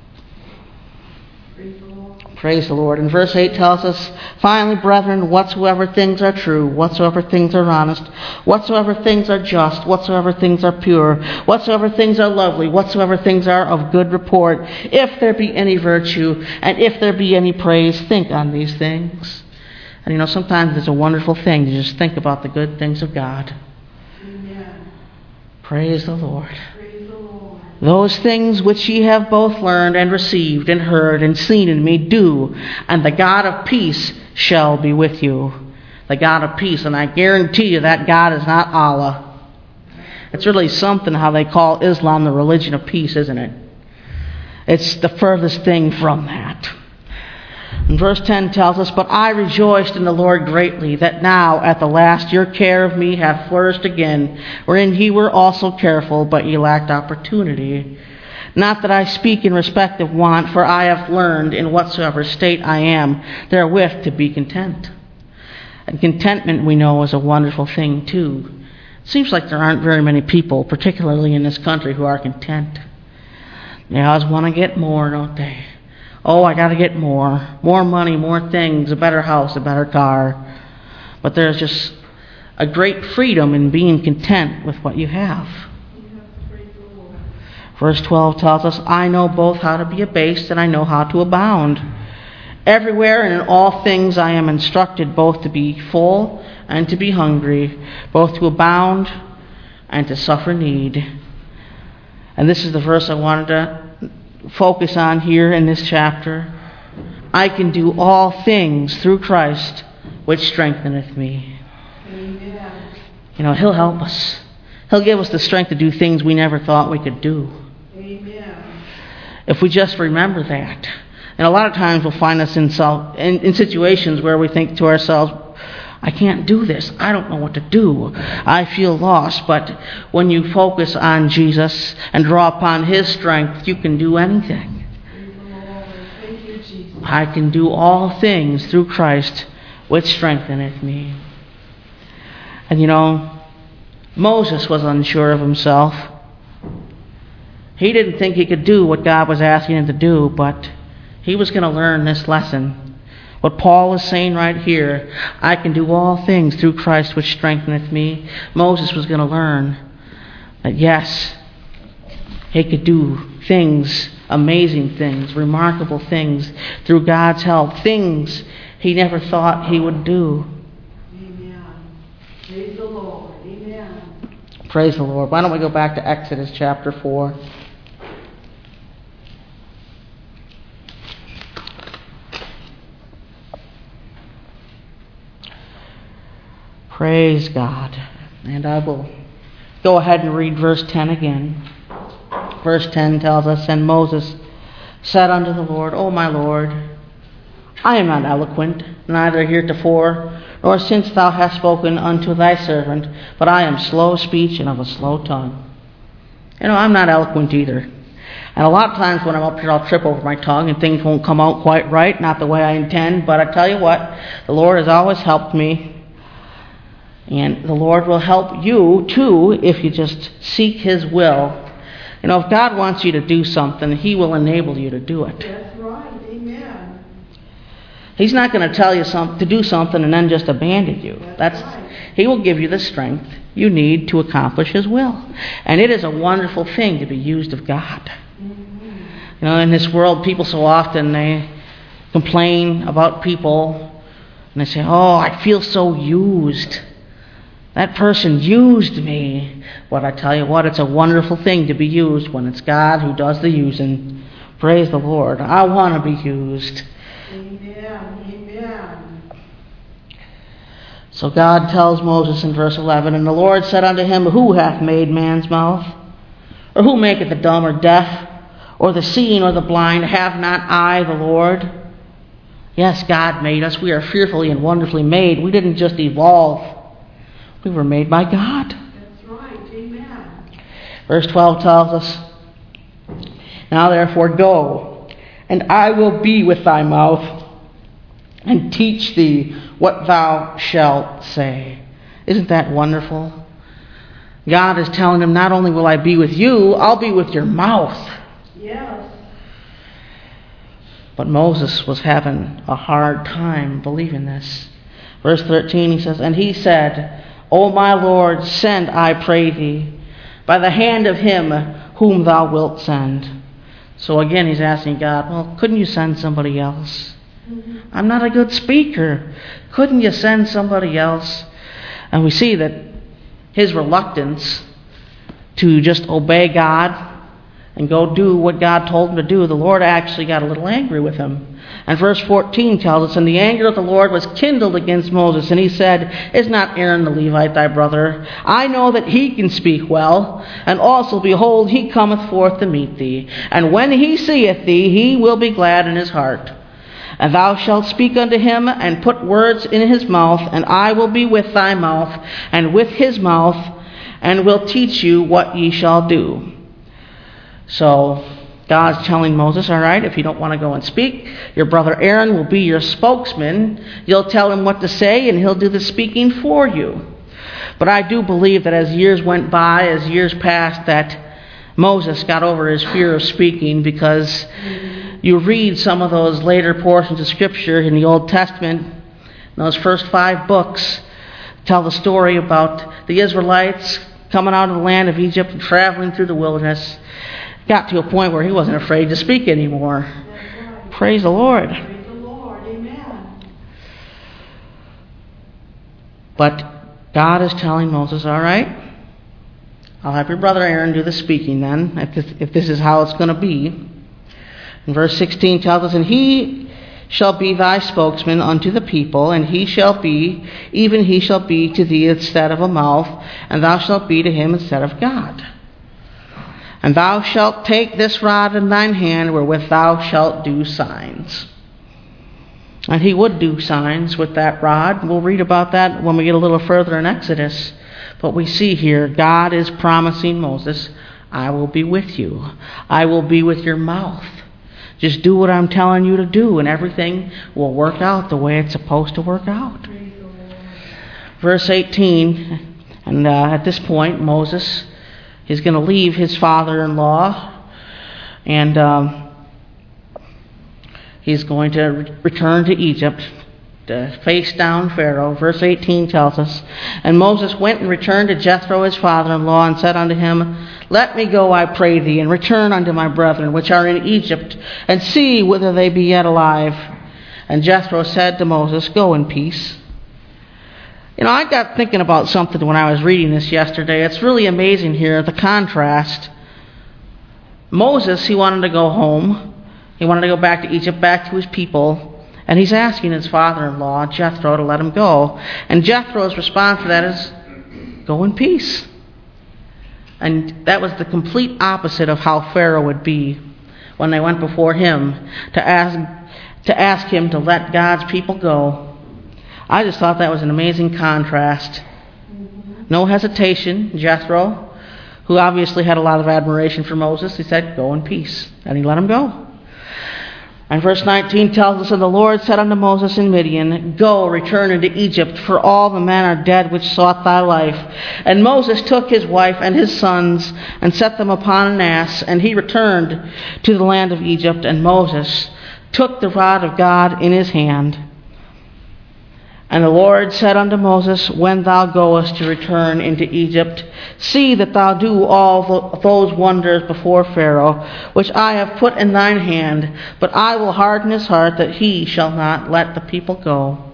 Praise the Lord. And verse eight tells us, finally, brethren, whatsoever things are true, whatsoever things are honest, whatsoever things are just, whatsoever things are pure, whatsoever things are lovely, whatsoever things are of good report, if there be any virtue, and if there be any praise, think on these things. And you know, sometimes it's a wonderful thing to just think about the good things of God. Amen. Praise the Lord. Those things which ye have both learned and received and heard and seen in me do, and the God of peace shall be with you. The God of peace, and I guarantee you that God is not Allah. It's really something how they call Islam the religion of peace, isn't it? It's the furthest thing from that. And verse ten tells us, but I rejoiced in the Lord greatly, that now at the last your care of me hath flourished again, wherein ye were also careful, but ye lacked opportunity. Not that I speak in respect of want, for I have learned in whatsoever state I am therewith to be content. And contentment, we know, is a wonderful thing too. It seems like there aren't very many people, particularly in this country, who are content. They always want to get more, don't they? Oh, I got to get more. More money, more things, a better house, a better car. But there's just a great freedom in being content with what you have. Verse twelve tells us, I know both how to be abased and I know how to abound. Everywhere and in all things I am instructed both to be full and to be hungry, both to abound and to suffer need. And this is the verse I wanted to focus on here in this chapter. I can do all things through Christ, which strengtheneth me. Amen. You know, he'll help us. He'll give us the strength to do things we never thought we could do. Amen. If we just remember that. And a lot of times we'll find us in, self, in, in situations where we think to ourselves, I can't do this. I don't know what to do. I feel lost. But when you focus on Jesus and draw upon his strength, you can do anything. Thank you, Jesus. I can do all things through Christ, which strengtheneth me. And you know, Moses was unsure of himself. He didn't think he could do what God was asking him to do, but he was going to learn this lesson. What Paul is saying right here, I can do all things through Christ which strengtheneth me. Moses was going to learn that yes, he could do things, amazing things, remarkable things through God's help, things he never thought he would do. Amen. Praise the Lord. Amen. Praise the Lord. Why don't we go back to Exodus chapter four. Praise God. And I will go ahead and read verse ten again. Verse ten tells us, and Moses said unto the Lord, O my Lord, I am not eloquent, neither heretofore, nor since thou hast spoken unto thy servant, but I am slow of speech and of a slow tongue. You know, I'm not eloquent either. And a lot of times when I'm up here, I'll trip over my tongue and things won't come out quite right, not the way I intend. But I tell you what, the Lord has always helped me. And the Lord will help you too if you just seek his will. You know, if God wants you to do something, he will enable you to do it. That's right. Amen. He's not going to tell you some, to do something and then just abandon you. That's, That's right. He will give you the strength you need to accomplish his will. And it is a wonderful thing to be used of God. Mm-hmm. You know, in this world, people so often, they complain about people and they say, oh, I feel so used. That person used me. But I tell you what, it's a wonderful thing to be used when it's God who does the using. Praise the Lord. I want to be used. Amen. Amen. So God tells Moses in verse eleven, and the Lord said unto him, Who hath made man's mouth? Or who maketh the dumb or deaf, or the seeing or the blind? Have not I the Lord? Yes, God made us. We are fearfully and wonderfully made. We didn't just evolve. We were made by God. That's right. Amen. Verse twelve tells us, now therefore go, and I will be with thy mouth, and teach thee what thou shalt say. Isn't that wonderful? God is telling him, not only will I be with you, I'll be with your mouth. Yes. But Moses was having a hard time believing this. Verse thirteen, he says, and he said, O my Lord, send, I pray thee, by the hand of him whom thou wilt send. So again he's asking God, well, couldn't you send somebody else? Mm-hmm. I'm not a good speaker. Couldn't you send somebody else? And we see that his reluctance to just obey God and go do what God told him to do, the Lord actually got a little angry with him. And verse fourteen tells us, and the anger of the Lord was kindled against Moses, and he said, is not Aaron the Levite thy brother? I know that he can speak well, and also, behold, he cometh forth to meet thee. And when he seeth thee, he will be glad in his heart. And thou shalt speak unto him, and put words in his mouth, and I will be with thy mouth, and with his mouth, and will teach you what ye shall do. So God's telling Moses, all right, if you don't want to go and speak, your brother Aaron will be your spokesman. You'll tell him what to say, and he'll do the speaking for you. But I do believe that as years went by, as years passed, that Moses got over his fear of speaking, because you read some of those later portions of Scripture in the Old Testament, those first five books tell the story about the Israelites coming out of the land of Egypt and traveling through the wilderness. Got to a point where he wasn't afraid to speak anymore. Right. Praise the Lord. Praise the Lord. Amen. But God is telling Moses, all right, I'll have your brother Aaron do the speaking then, if this, if this is how it's going to be. And verse sixteen tells us, and he shall be thy spokesman unto the people, and he shall be, even he shall be to thee instead of a mouth, and thou shalt be to him instead of God. And thou shalt take this rod in thine hand, wherewith thou shalt do signs. And he would do signs with that rod. We'll read about that when we get a little further in Exodus. But we see here, God is promising Moses, I will be with you. I will be with your mouth. Just do what I'm telling you to do, and everything will work out the way it's supposed to work out. Verse eighteen, and uh, at this point, Moses is going to leave his father-in-law, and um, he's going to re- return to Egypt to face down Pharaoh. Verse eighteen tells us, and Moses went and returned to Jethro his father-in-law, and said unto him, let me go, I pray thee, and return unto my brethren which are in Egypt, and see whether they be yet alive. And Jethro said to Moses, go in peace. You know, I got thinking about something when I was reading this yesterday. It's really amazing here, the contrast. Moses, he wanted to go home. He wanted to go back to Egypt, back to his people. And he's asking his father-in-law, Jethro, to let him go. And Jethro's response to that is, go in peace. And that was the complete opposite of how Pharaoh would be when they went before him to ask, to ask him to let God's people go. I just thought that was an amazing contrast. No hesitation. Jethro, who obviously had a lot of admiration for Moses, he said, go in peace. And he let him go. And verse nineteen tells us, and the Lord said unto Moses in Midian, go, return into Egypt, for all the men are dead which sought thy life. And Moses took his wife and his sons, and set them upon an ass, and he returned to the land of Egypt. And Moses took the rod of God in his hand. And the Lord said unto Moses, when thou goest to return into Egypt, see that thou do all th- those wonders before Pharaoh, which I have put in thine hand, but I will harden his heart, that he shall not let the people go.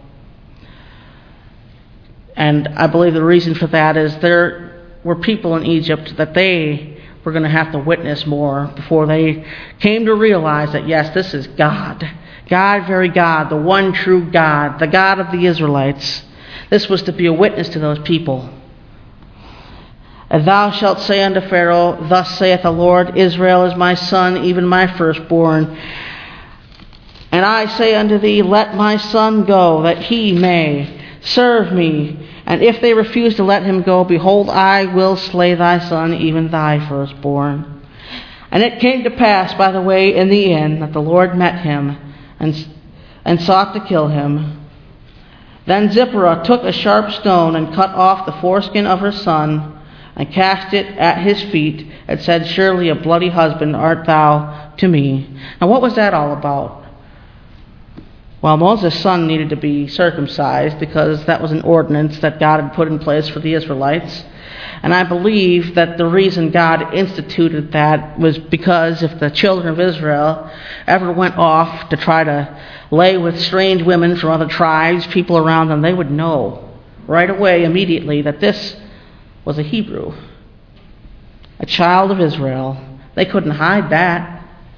And I believe the reason for that is there were people in Egypt that they were going to have to witness more before they came to realize that, yes, this is God. God, very God, the one true God, the God of the Israelites. This was to be a witness to those people. And thou shalt say unto Pharaoh, thus saith the Lord, Israel is my son, even my firstborn. And I say unto thee, let my son go, that he may serve me. And if they refuse to let him go, behold, I will slay thy son, even thy firstborn. And it came to pass by the way in the inn that the Lord met him and, and sought to kill him. Then Zipporah took a sharp stone and cut off the foreskin of her son and cast it at his feet and said, surely a bloody husband art thou to me. Now what was that all about? Well, Moses' son needed to be circumcised because that was an ordinance that God had put in place for the Israelites. And I believe that the reason God instituted that was because if the children of Israel ever went off to try to lay with strange women from other tribes, people around them, they would know right away, immediately, that this was a Hebrew, a child of Israel. They couldn't hide that.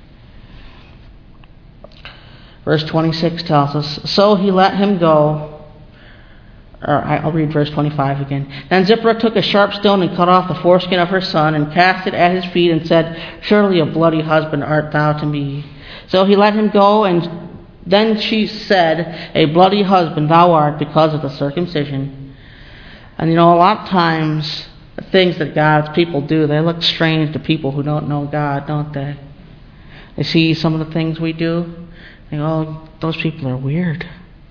Verse twenty-six tells us, so he let him go. Or I'll read verse twenty-five again. Then Zipporah took a sharp stone and cut off the foreskin of her son and cast it at his feet and said, surely a bloody husband art thou to me. So he let him go, and then she said, a bloody husband thou art because of the circumcision. And you know, a lot of times the things that God's people do, they look strange to people who don't know God, don't they? They see some of the things we do. They go, oh, those people are weird.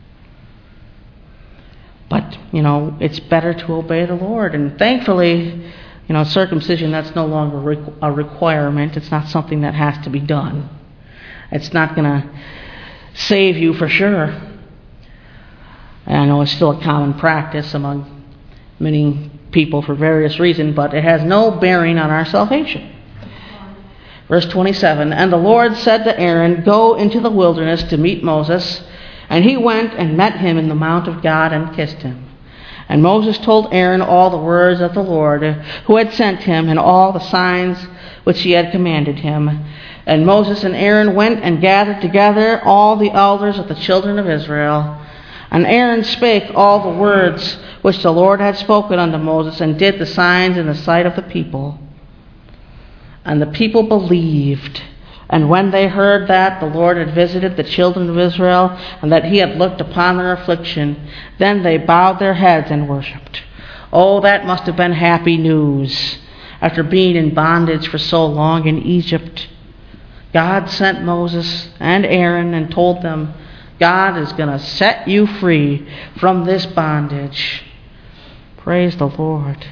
But, you know, it's better to obey the Lord. And thankfully, you know, circumcision, that's no longer a requirement. It's not something that has to be done. It's not going to save you for sure. And I know it's still a common practice among many people for various reasons, but it has no bearing on our salvation. Verse twenty-seven, and the Lord said to Aaron, go into the wilderness to meet Moses. And he went and met him in the mount of God and kissed him. And Moses told Aaron all the words of the Lord, who had sent him, and all the signs which he had commanded him. And Moses and Aaron went and gathered together all the elders of the children of Israel. And Aaron spake all the words which the Lord had spoken unto Moses, and did the signs in the sight of the people. And the people believed. And when they heard that the Lord had visited the children of Israel, and that he had looked upon their affliction, then they bowed their heads and worshipped. Oh, that must have been happy news. After being in bondage for so long in Egypt, God sent Moses and Aaron and told them, God is going to set you free from this bondage. Praise the Lord.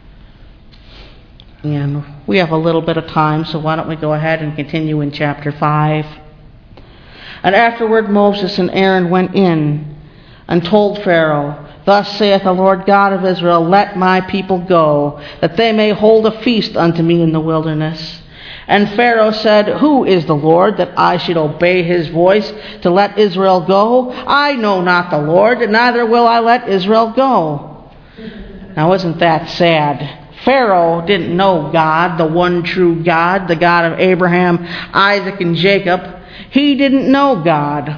And we have a little bit of time, so why don't we go ahead and continue in chapter five. And afterward Moses and Aaron went in and told Pharaoh, thus saith the Lord God of Israel, let my people go, that they may hold a feast unto me in the wilderness. And Pharaoh said, who is the Lord, that I should obey his voice to let Israel go? I know not the Lord, neither will I let Israel go. Now isn't that sad? Pharaoh didn't know God, the one true God, the God of Abraham, Isaac, and Jacob. He didn't know God.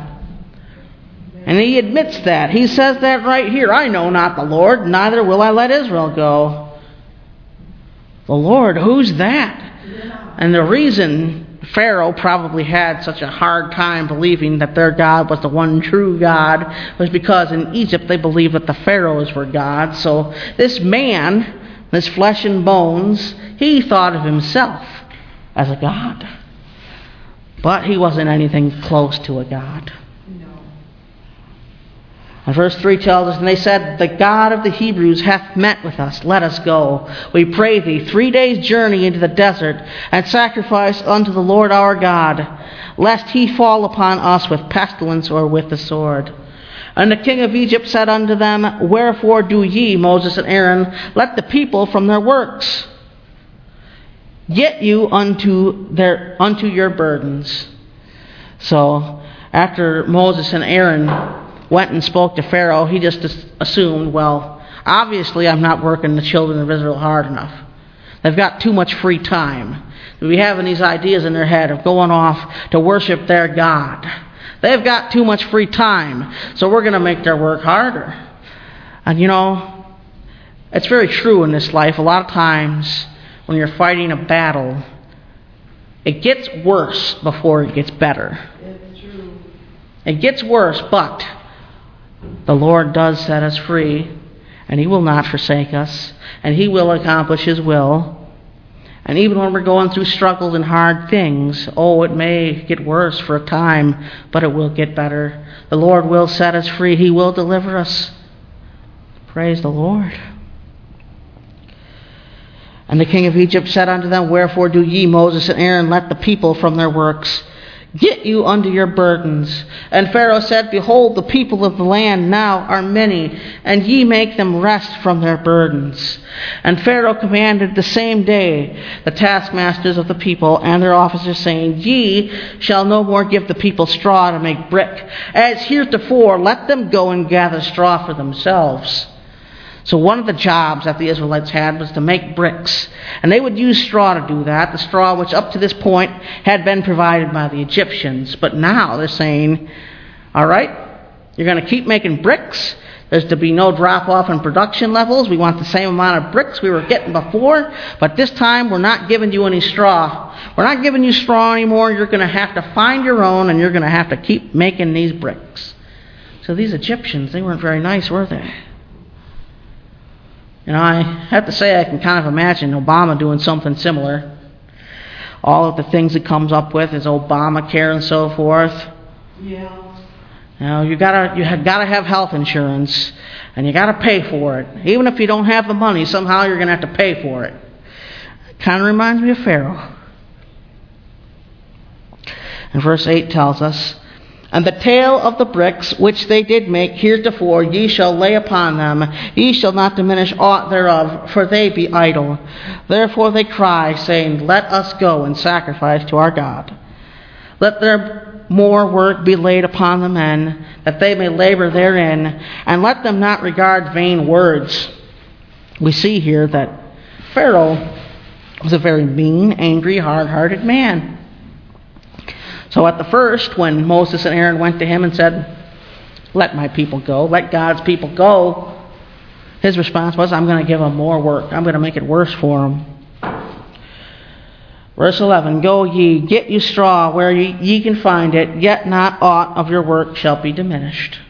And he admits that. He says that right here. I know not the Lord, neither will I let Israel go. The Lord, who's that? And the reason Pharaoh probably had such a hard time believing that their God was the one true God was because in Egypt they believed that the pharaohs were God. So this man, this flesh and bones, he thought of himself as a god. But he wasn't anything close to a god. No. And verse three tells us, and they said, the God of the Hebrews hath met with us. Let us go, we pray thee, three days' journey into the desert, and sacrifice unto the Lord our God, lest he fall upon us with pestilence or with the sword. And the king of Egypt said unto them, wherefore do ye, Moses and Aaron, let the people from their works? Get you unto their unto your burdens. So after Moses and Aaron went and spoke to Pharaoh, he just assumed, well, obviously I'm not working the children of Israel hard enough. They've got too much free time. They'll be having these ideas in their head of going off to worship their God. They've got too much free time, so we're going to make their work harder. And you know, it's very true in this life. A lot of times when you're fighting a battle, it gets worse before it gets better. It's true. It gets worse, but the Lord does set us free, and He will not forsake us, and He will accomplish His will. And even when we're going through struggles and hard things, oh, it may get worse for a time, but it will get better. The Lord will set us free. He will deliver us. Praise the Lord. And the king of Egypt said unto them, Wherefore do ye, Moses and Aaron, let the people from their works? Get you unto your burdens. And Pharaoh said, Behold, the people of the land now are many, and ye make them rest from their burdens. And Pharaoh commanded the same day the taskmasters of the people and their officers, saying, Ye shall no more give the people straw to make brick. As heretofore, let them go and gather straw for themselves. So one of the jobs that the Israelites had was to make bricks. And they would use straw to do that, the straw which up to this point had been provided by the Egyptians. But now they're saying, all right, you're going to keep making bricks. There's to be no drop-off in production levels. We want the same amount of bricks we were getting before, but this time we're not giving you any straw. We're not giving you straw anymore. You're going to have to find your own, and you're going to have to keep making these bricks. So these Egyptians, they weren't very nice, were they? You know, I have to say I can kind of imagine Obama doing something similar. All of the things he comes up with is Obamacare and so forth. Yeah. You know, you gotta you have gotta have health insurance, and you gotta pay for it. Even if you don't have the money, somehow you're gonna have to pay for it. It kind of reminds me of Pharaoh. And verse eight tells us, And the tale of the bricks which they did make heretofore ye shall lay upon them, ye shall not diminish aught thereof, for they be idle. Therefore they cry, saying, Let us go and sacrifice to our God. Let their more work be laid upon the men, that they may labor therein, and let them not regard vain words. We see here that Pharaoh was a very mean, angry, hard-hearted man. So at the first, when Moses and Aaron went to him and said, Let my people go, let God's people go, his response was, I'm going to give them more work. I'm going to make it worse for them. Verse eleven, Go ye, get you straw where ye, ye can find it, yet not aught of your work shall be diminished.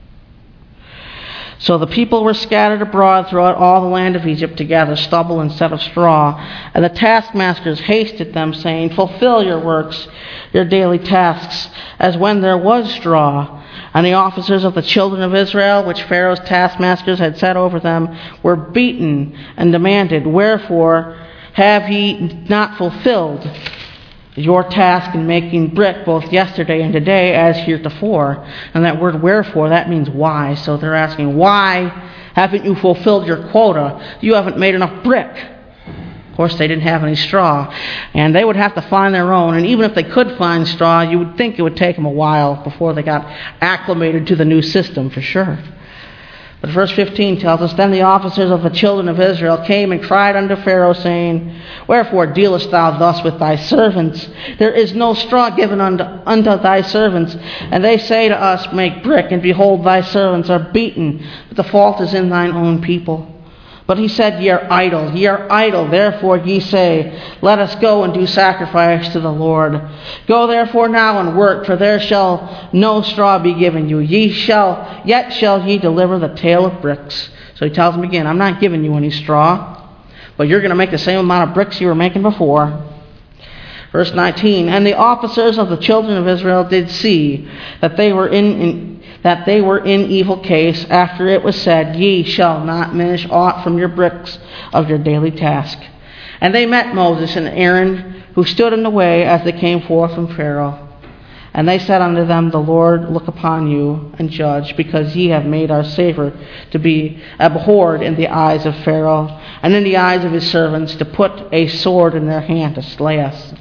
So the people were scattered abroad throughout all the land of Egypt to gather stubble instead of straw. And the taskmasters hasted them, saying, Fulfill your works, your daily tasks, as when there was straw. And the officers of the children of Israel, which Pharaoh's taskmasters had set over them, were beaten and demanded, Wherefore have ye not fulfilled your task in making brick both yesterday and today as heretofore? And that word wherefore, that means why. So they're asking, why haven't you fulfilled your quota? You haven't made enough brick. Of course, they didn't have any straw, and they would have to find their own. And even if they could find straw, you would think it would take them a while before they got acclimated to the new system, for sure. But verse fifteen tells us, Then the officers of the children of Israel came and cried unto Pharaoh, saying, Wherefore dealest thou thus with thy servants? There is no straw given unto, unto thy servants. And they say to us, Make brick, and behold, thy servants are beaten. But the fault is in thine own people. But he said, Ye are idle, ye are idle, therefore ye say, Let us go and do sacrifice to the Lord. Go therefore now and work, for there shall no straw be given you. Ye shall, yet shall ye deliver the tale of bricks. So he tells them again, I'm not giving you any straw, but you're going to make the same amount of bricks you were making before. Verse nineteen, And the officers of the children of Israel did see that they were in... in that they were in evil case, after it was said, Ye shall not diminish aught from your bricks of your daily task. And they met Moses and Aaron, who stood in the way as they came forth from Pharaoh. And they said unto them, The Lord look upon you and judge, because ye have made our Savior to be abhorred in the eyes of Pharaoh, and in the eyes of his servants, to put a sword in their hand to slay us.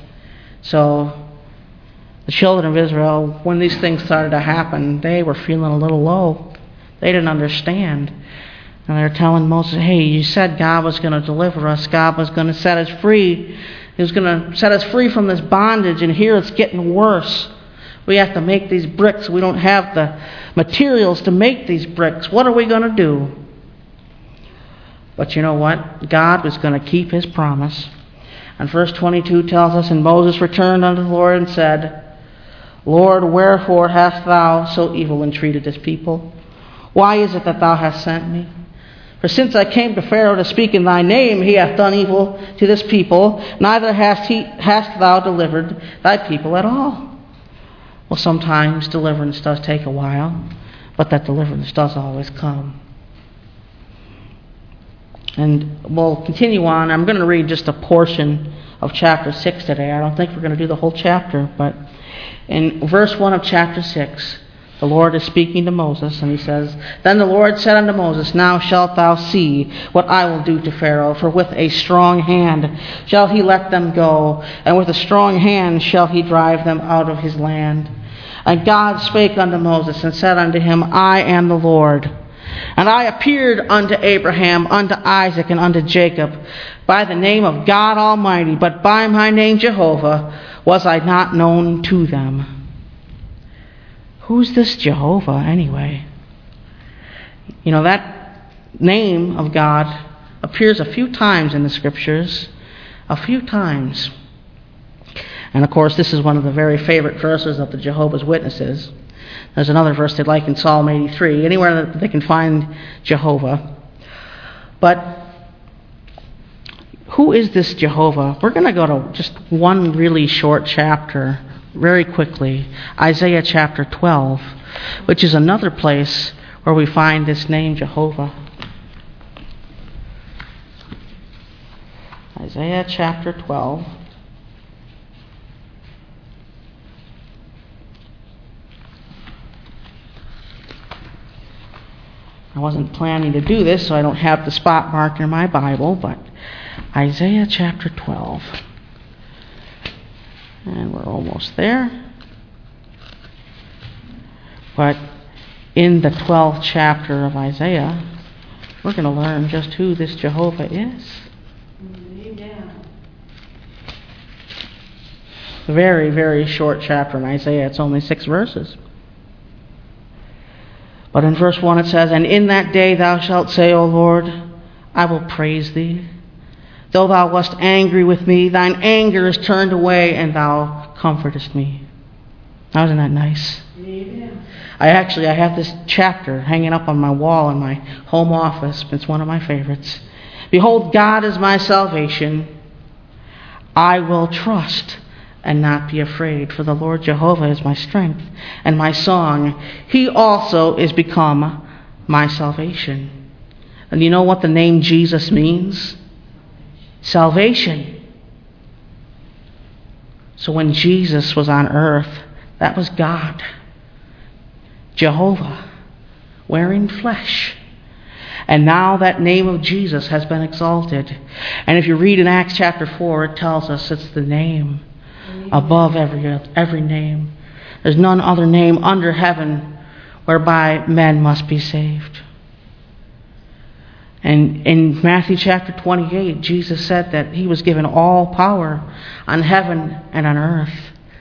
So the children of Israel, when these things started to happen, they were feeling a little low. They didn't understand. And they were telling Moses, Hey, you said God was going to deliver us. God was going to set us free. He was going to set us free from this bondage, and here it's getting worse. We have to make these bricks. We don't have the materials to make these bricks. What are we going to do? But you know what? God was going to keep his promise. And verse twenty-two tells us, And Moses returned unto the Lord and said, Lord, wherefore hast thou so evil entreated this people? Why is it that thou hast sent me? For since I came to Pharaoh to speak in thy name, he hath done evil to this people, neither hast, he, hast thou delivered thy people at all. Well, sometimes deliverance does take a while, but that deliverance does always come. And we'll continue on. I'm going to read just a portion of chapter six today. I don't think we're going to do the whole chapter, but in verse one of chapter six, the Lord is speaking to Moses, and he says, Then the Lord said unto Moses, Now shalt thou see what I will do to Pharaoh, for with a strong hand shall he let them go, and with a strong hand shall he drive them out of his land. And God spake unto Moses, and said unto him, I am the Lord. And I appeared unto Abraham, unto Isaac, and unto Jacob, by the name of God Almighty, but by my name Jehovah was I not known to them. Who's this Jehovah anyway? You know, that name of God appears a few times in the scriptures. A few times. And of course, this is one of the very favorite verses of the Jehovah's Witnesses. There's another verse they like in Psalm eighty-three, anywhere that they can find Jehovah. But who is this Jehovah? We're going to go to just one really short chapter very quickly. Isaiah chapter twelve, which is another place where we find this name Jehovah. Isaiah chapter twelve. I wasn't planning to do this, so I don't have the spot marked in my Bible, but Isaiah chapter twelve. And we're almost there. But in the twelfth chapter of Isaiah, we're going to learn just who this Jehovah is. Amen. Very, very short chapter in Isaiah. It's only six verses. But in verse one it says, And in that day thou shalt say, O Lord, I will praise thee. Though thou wast angry with me, thine anger is turned away, and thou comfortest me. Now, isn't that nice? Amen. I actually, I have this chapter hanging up on my wall in my home office. It's one of my favorites. Behold, God is my salvation. I will trust and not be afraid, for the Lord Jehovah is my strength and my song. He also is become my salvation. And you know what the name Jesus means? Salvation. So when Jesus was on earth, that was God, Jehovah, wearing flesh. And now that name of Jesus has been exalted. And if you read in Acts chapter four, it tells us it's the name above every every name. There's none other name under heaven whereby men must be saved. And in Matthew chapter twenty-eight, Jesus said that he was given all power on heaven and on earth.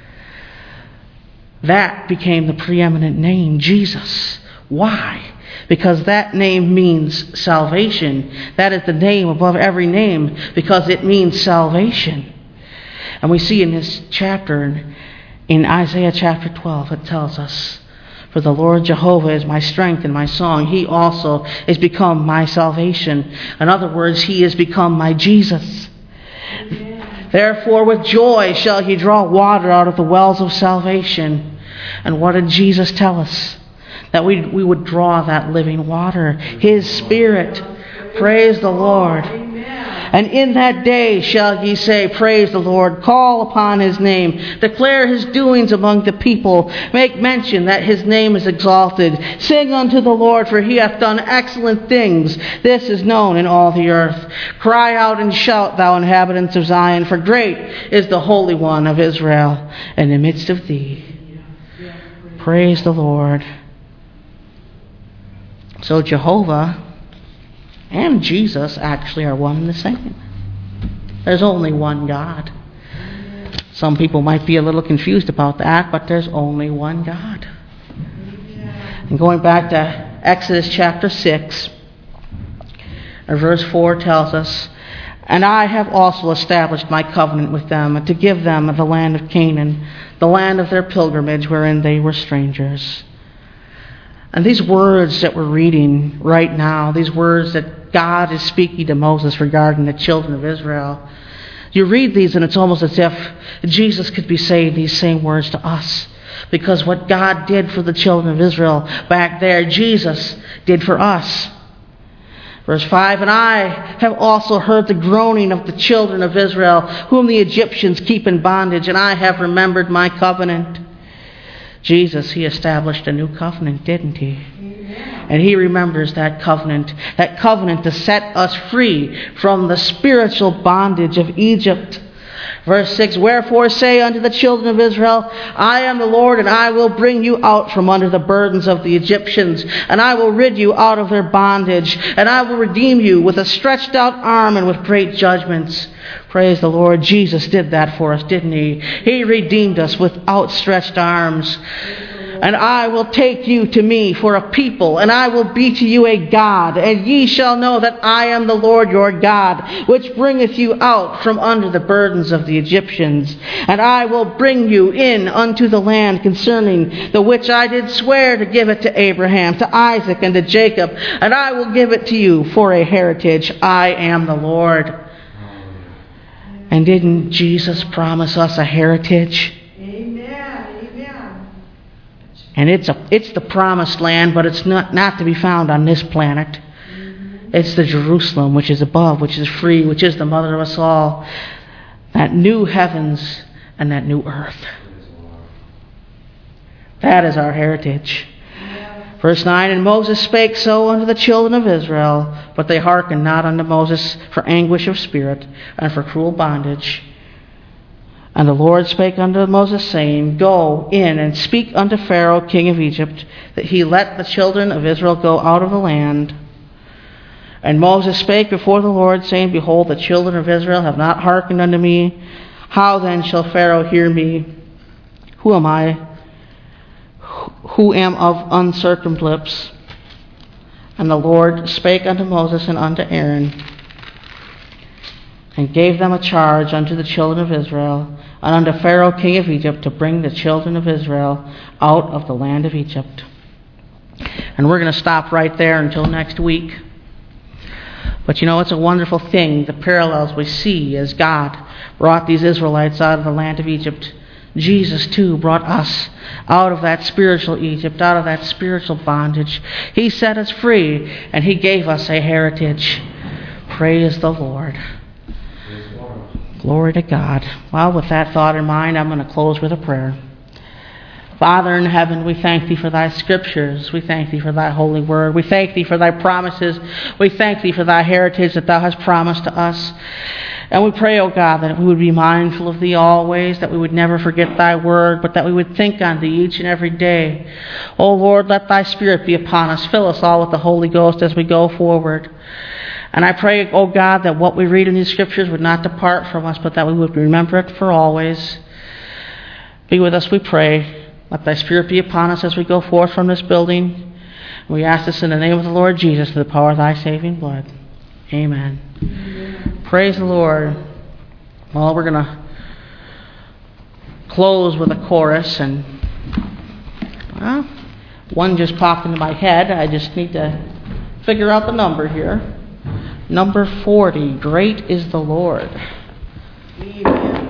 That became the preeminent name, Jesus. Why? Because that name means salvation. That is the name above every name because it means salvation. And we see in this chapter, in, in Isaiah chapter twelve, it tells us, For the Lord Jehovah is my strength and my song. He also is become my salvation. In other words, he is become my Jesus. Amen. Therefore with joy shall he draw water out of the wells of salvation. And what did Jesus tell us? That we, we would draw that living water. His Spirit. Praise the Lord. And in that day shall ye say, Praise the Lord, call upon his name, declare his doings among the people, make mention that his name is exalted. Sing unto the Lord, for he hath done excellent things. This is known in all the earth. Cry out and shout, thou inhabitants of Zion, for great is the Holy One of Israel in the midst of thee. Praise the Lord. So Jehovah and Jesus actually are one and the same. There's only one God. Some people might be a little confused about that, but there's only one God. And going back to Exodus chapter six, verse four tells us, And I have also established my covenant with them to give them the land of Canaan, the land of their pilgrimage wherein they were strangers. And these words that we're reading right now, these words that God is speaking to Moses regarding the children of Israel, you read these and it's almost as if Jesus could be saying these same words to us. Because what God did for the children of Israel back there, Jesus did for us. Verse five, and I have also heard the groaning of the children of Israel, whom the Egyptians keep in bondage, and I have remembered my covenant. Jesus, he established a new covenant, didn't he? Amen. And he remembers that covenant, that covenant to set us free from the spiritual bondage of Egypt. Verse six, wherefore say unto the children of Israel, I am the Lord, and I will bring you out from under the burdens of the Egyptians, and I will rid you out of their bondage, and I will redeem you with a stretched out arm and with great judgments. Praise the Lord. Jesus did that for us, didn't he? He redeemed us with outstretched arms. And I will take you to me for a people, and I will be to you a God, and ye shall know that I am the Lord your God, which bringeth you out from under the burdens of the Egyptians. And I will bring you in unto the land concerning the which I did swear to give it to Abraham, to Isaac, and to Jacob, and I will give it to you for a heritage. I am the Lord. And didn't Jesus promise us a heritage? And it's a it's the promised land, but it's not, not to be found on this planet. Mm-hmm. It's the Jerusalem which is above, which is free, which is the mother of us all. That new heavens and that new earth. That is our heritage. Yeah. Verse nine, and Moses spake so unto the children of Israel, but they hearkened not unto Moses for anguish of spirit and for cruel bondage. And the Lord spake unto Moses, saying, go in and speak unto Pharaoh king of Egypt, that he let the children of Israel go out of the land. And Moses spake before the Lord, saying, behold, the children of Israel have not hearkened unto me. How then shall Pharaoh hear me? Who am I, who am of uncircumcised lips? And the Lord spake unto Moses and unto Aaron, and gave them a charge unto the children of Israel, and unto Pharaoh king of Egypt, to bring the children of Israel out of the land of Egypt. And we're going to stop right there until next week. But you know, it's a wonderful thing, the parallels we see as God brought these Israelites out of the land of Egypt. Jesus, too, brought us out of that spiritual Egypt, out of that spiritual bondage. He set us free, and he gave us a heritage. Praise the Lord. Glory to God. Well, with that thought in mind, I'm going to close with a prayer. Father in heaven, we thank thee for thy scriptures. We thank thee for thy holy word. We thank thee for thy promises. We thank thee for thy heritage that thou hast promised to us. And we pray, O God, that we would be mindful of thee always, that we would never forget thy word, but that we would think on thee each and every day. O Lord, let thy Spirit be upon us. Fill us all with the Holy Ghost as we go forward. And I pray, O God, that what we read in these scriptures would not depart from us, but that we would remember it for always. Be with us, we pray. Let thy Spirit be upon us as we go forth from this building. We ask this in the name of the Lord Jesus, through the power of thy saving blood. Amen. Amen. Praise the Lord. Well, we're going to close with a chorus, and well, one just popped into my head. I just need to figure out the number here. Number forty, great is the Lord. Amen.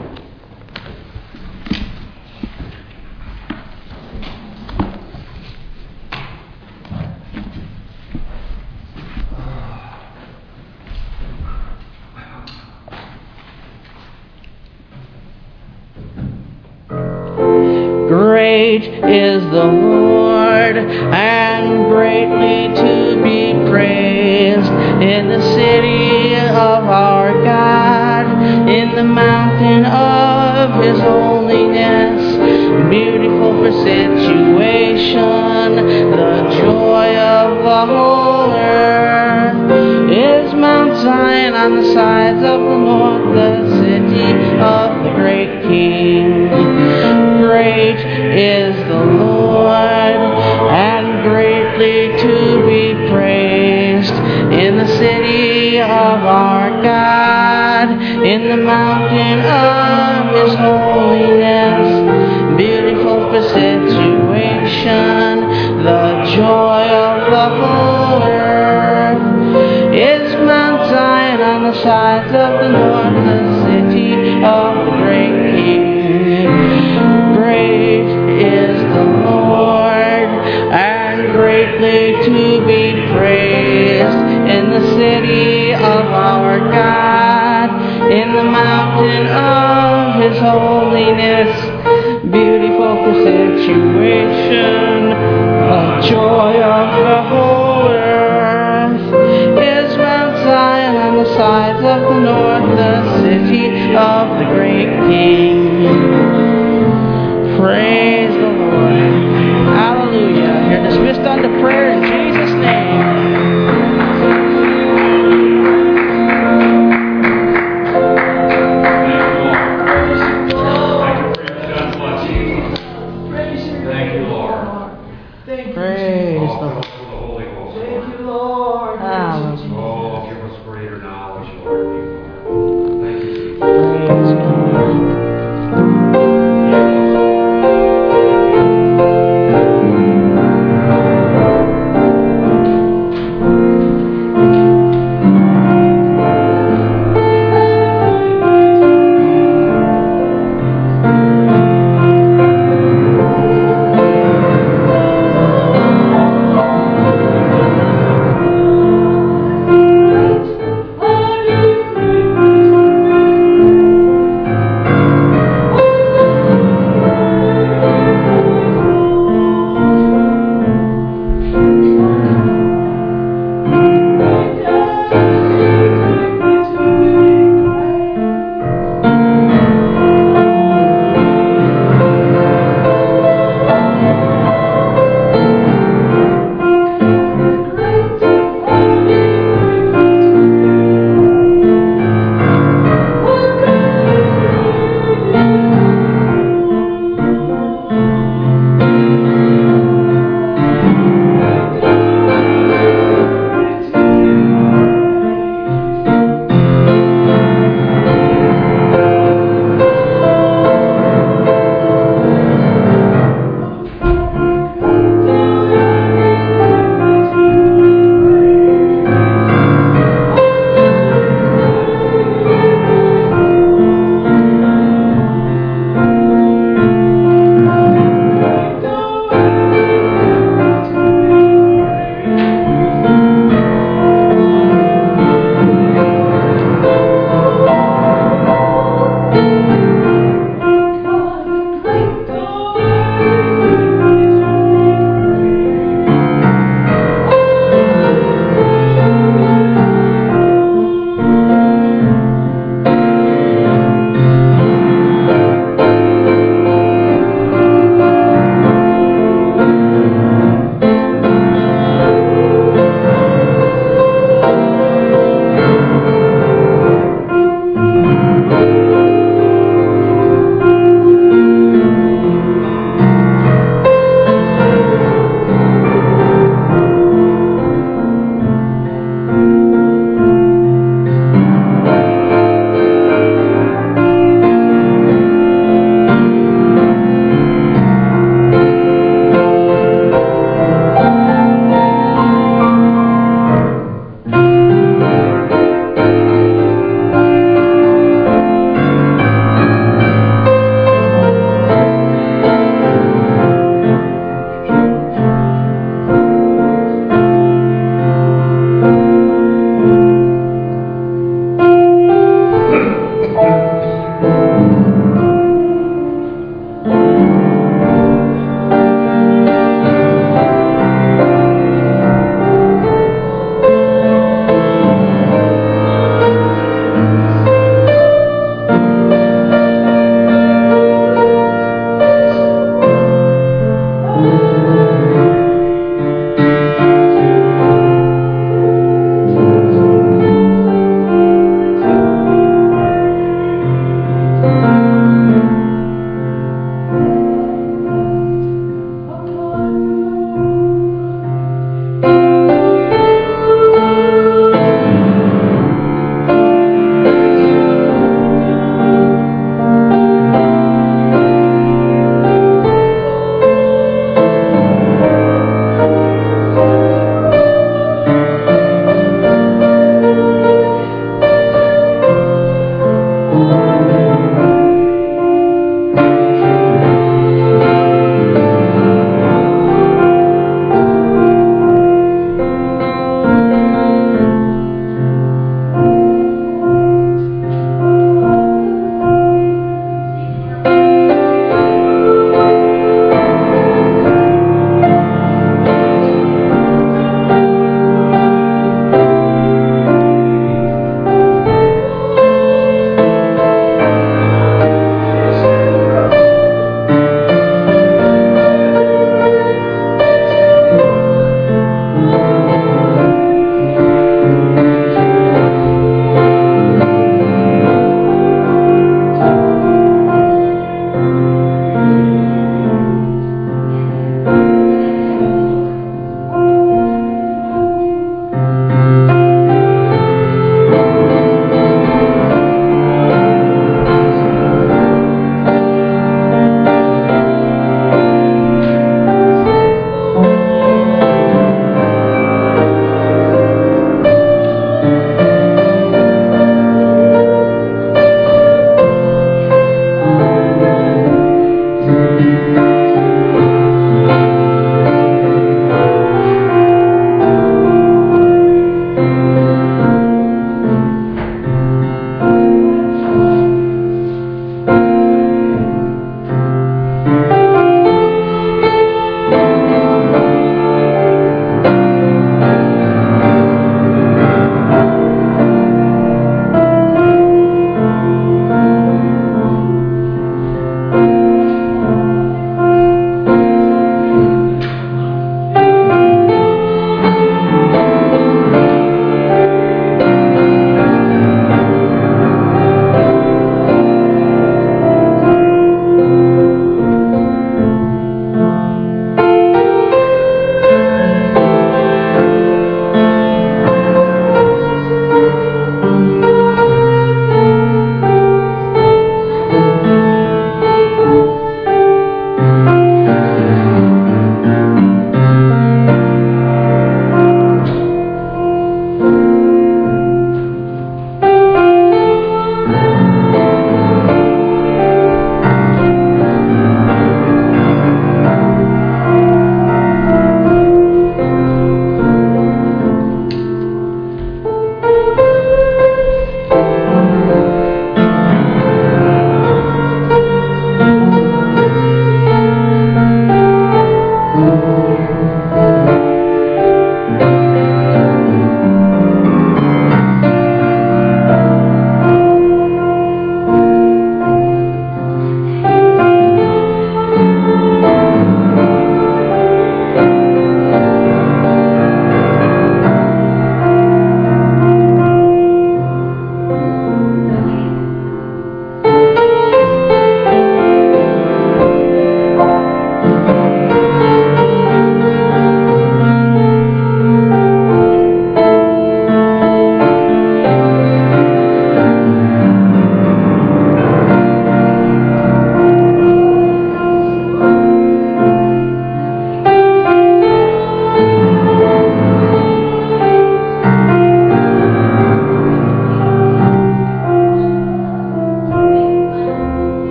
Great is the Lord, and greatly to be praised in the city of our God, in the mountain of his holiness, beautiful for situation, the joy of the whole earth is Mount Zion on the sides of the north, the city of the great King. Great is the Lord, and greatly to be praised in the city of our God. in the mountain of His holiness. Beautiful for situation, the joy of the whole earth is Mount Zion on the sides of the north, the city of the great King. Great is the Lord, and greatly to be praised in the city of our God, in the mountain of His holiness. Beautiful for situation, the joy of the whole earth is Mount Zion on the sides of the north, the city of the great King. Praise the Lord. Hallelujah. You're dismissed unto prayer in Jesus' name. Thank you, Lord. Thank you, Praise the Lord. Lord. Thank you, Lord. Hallelujah. Oh, give us greater knowledge, Lord.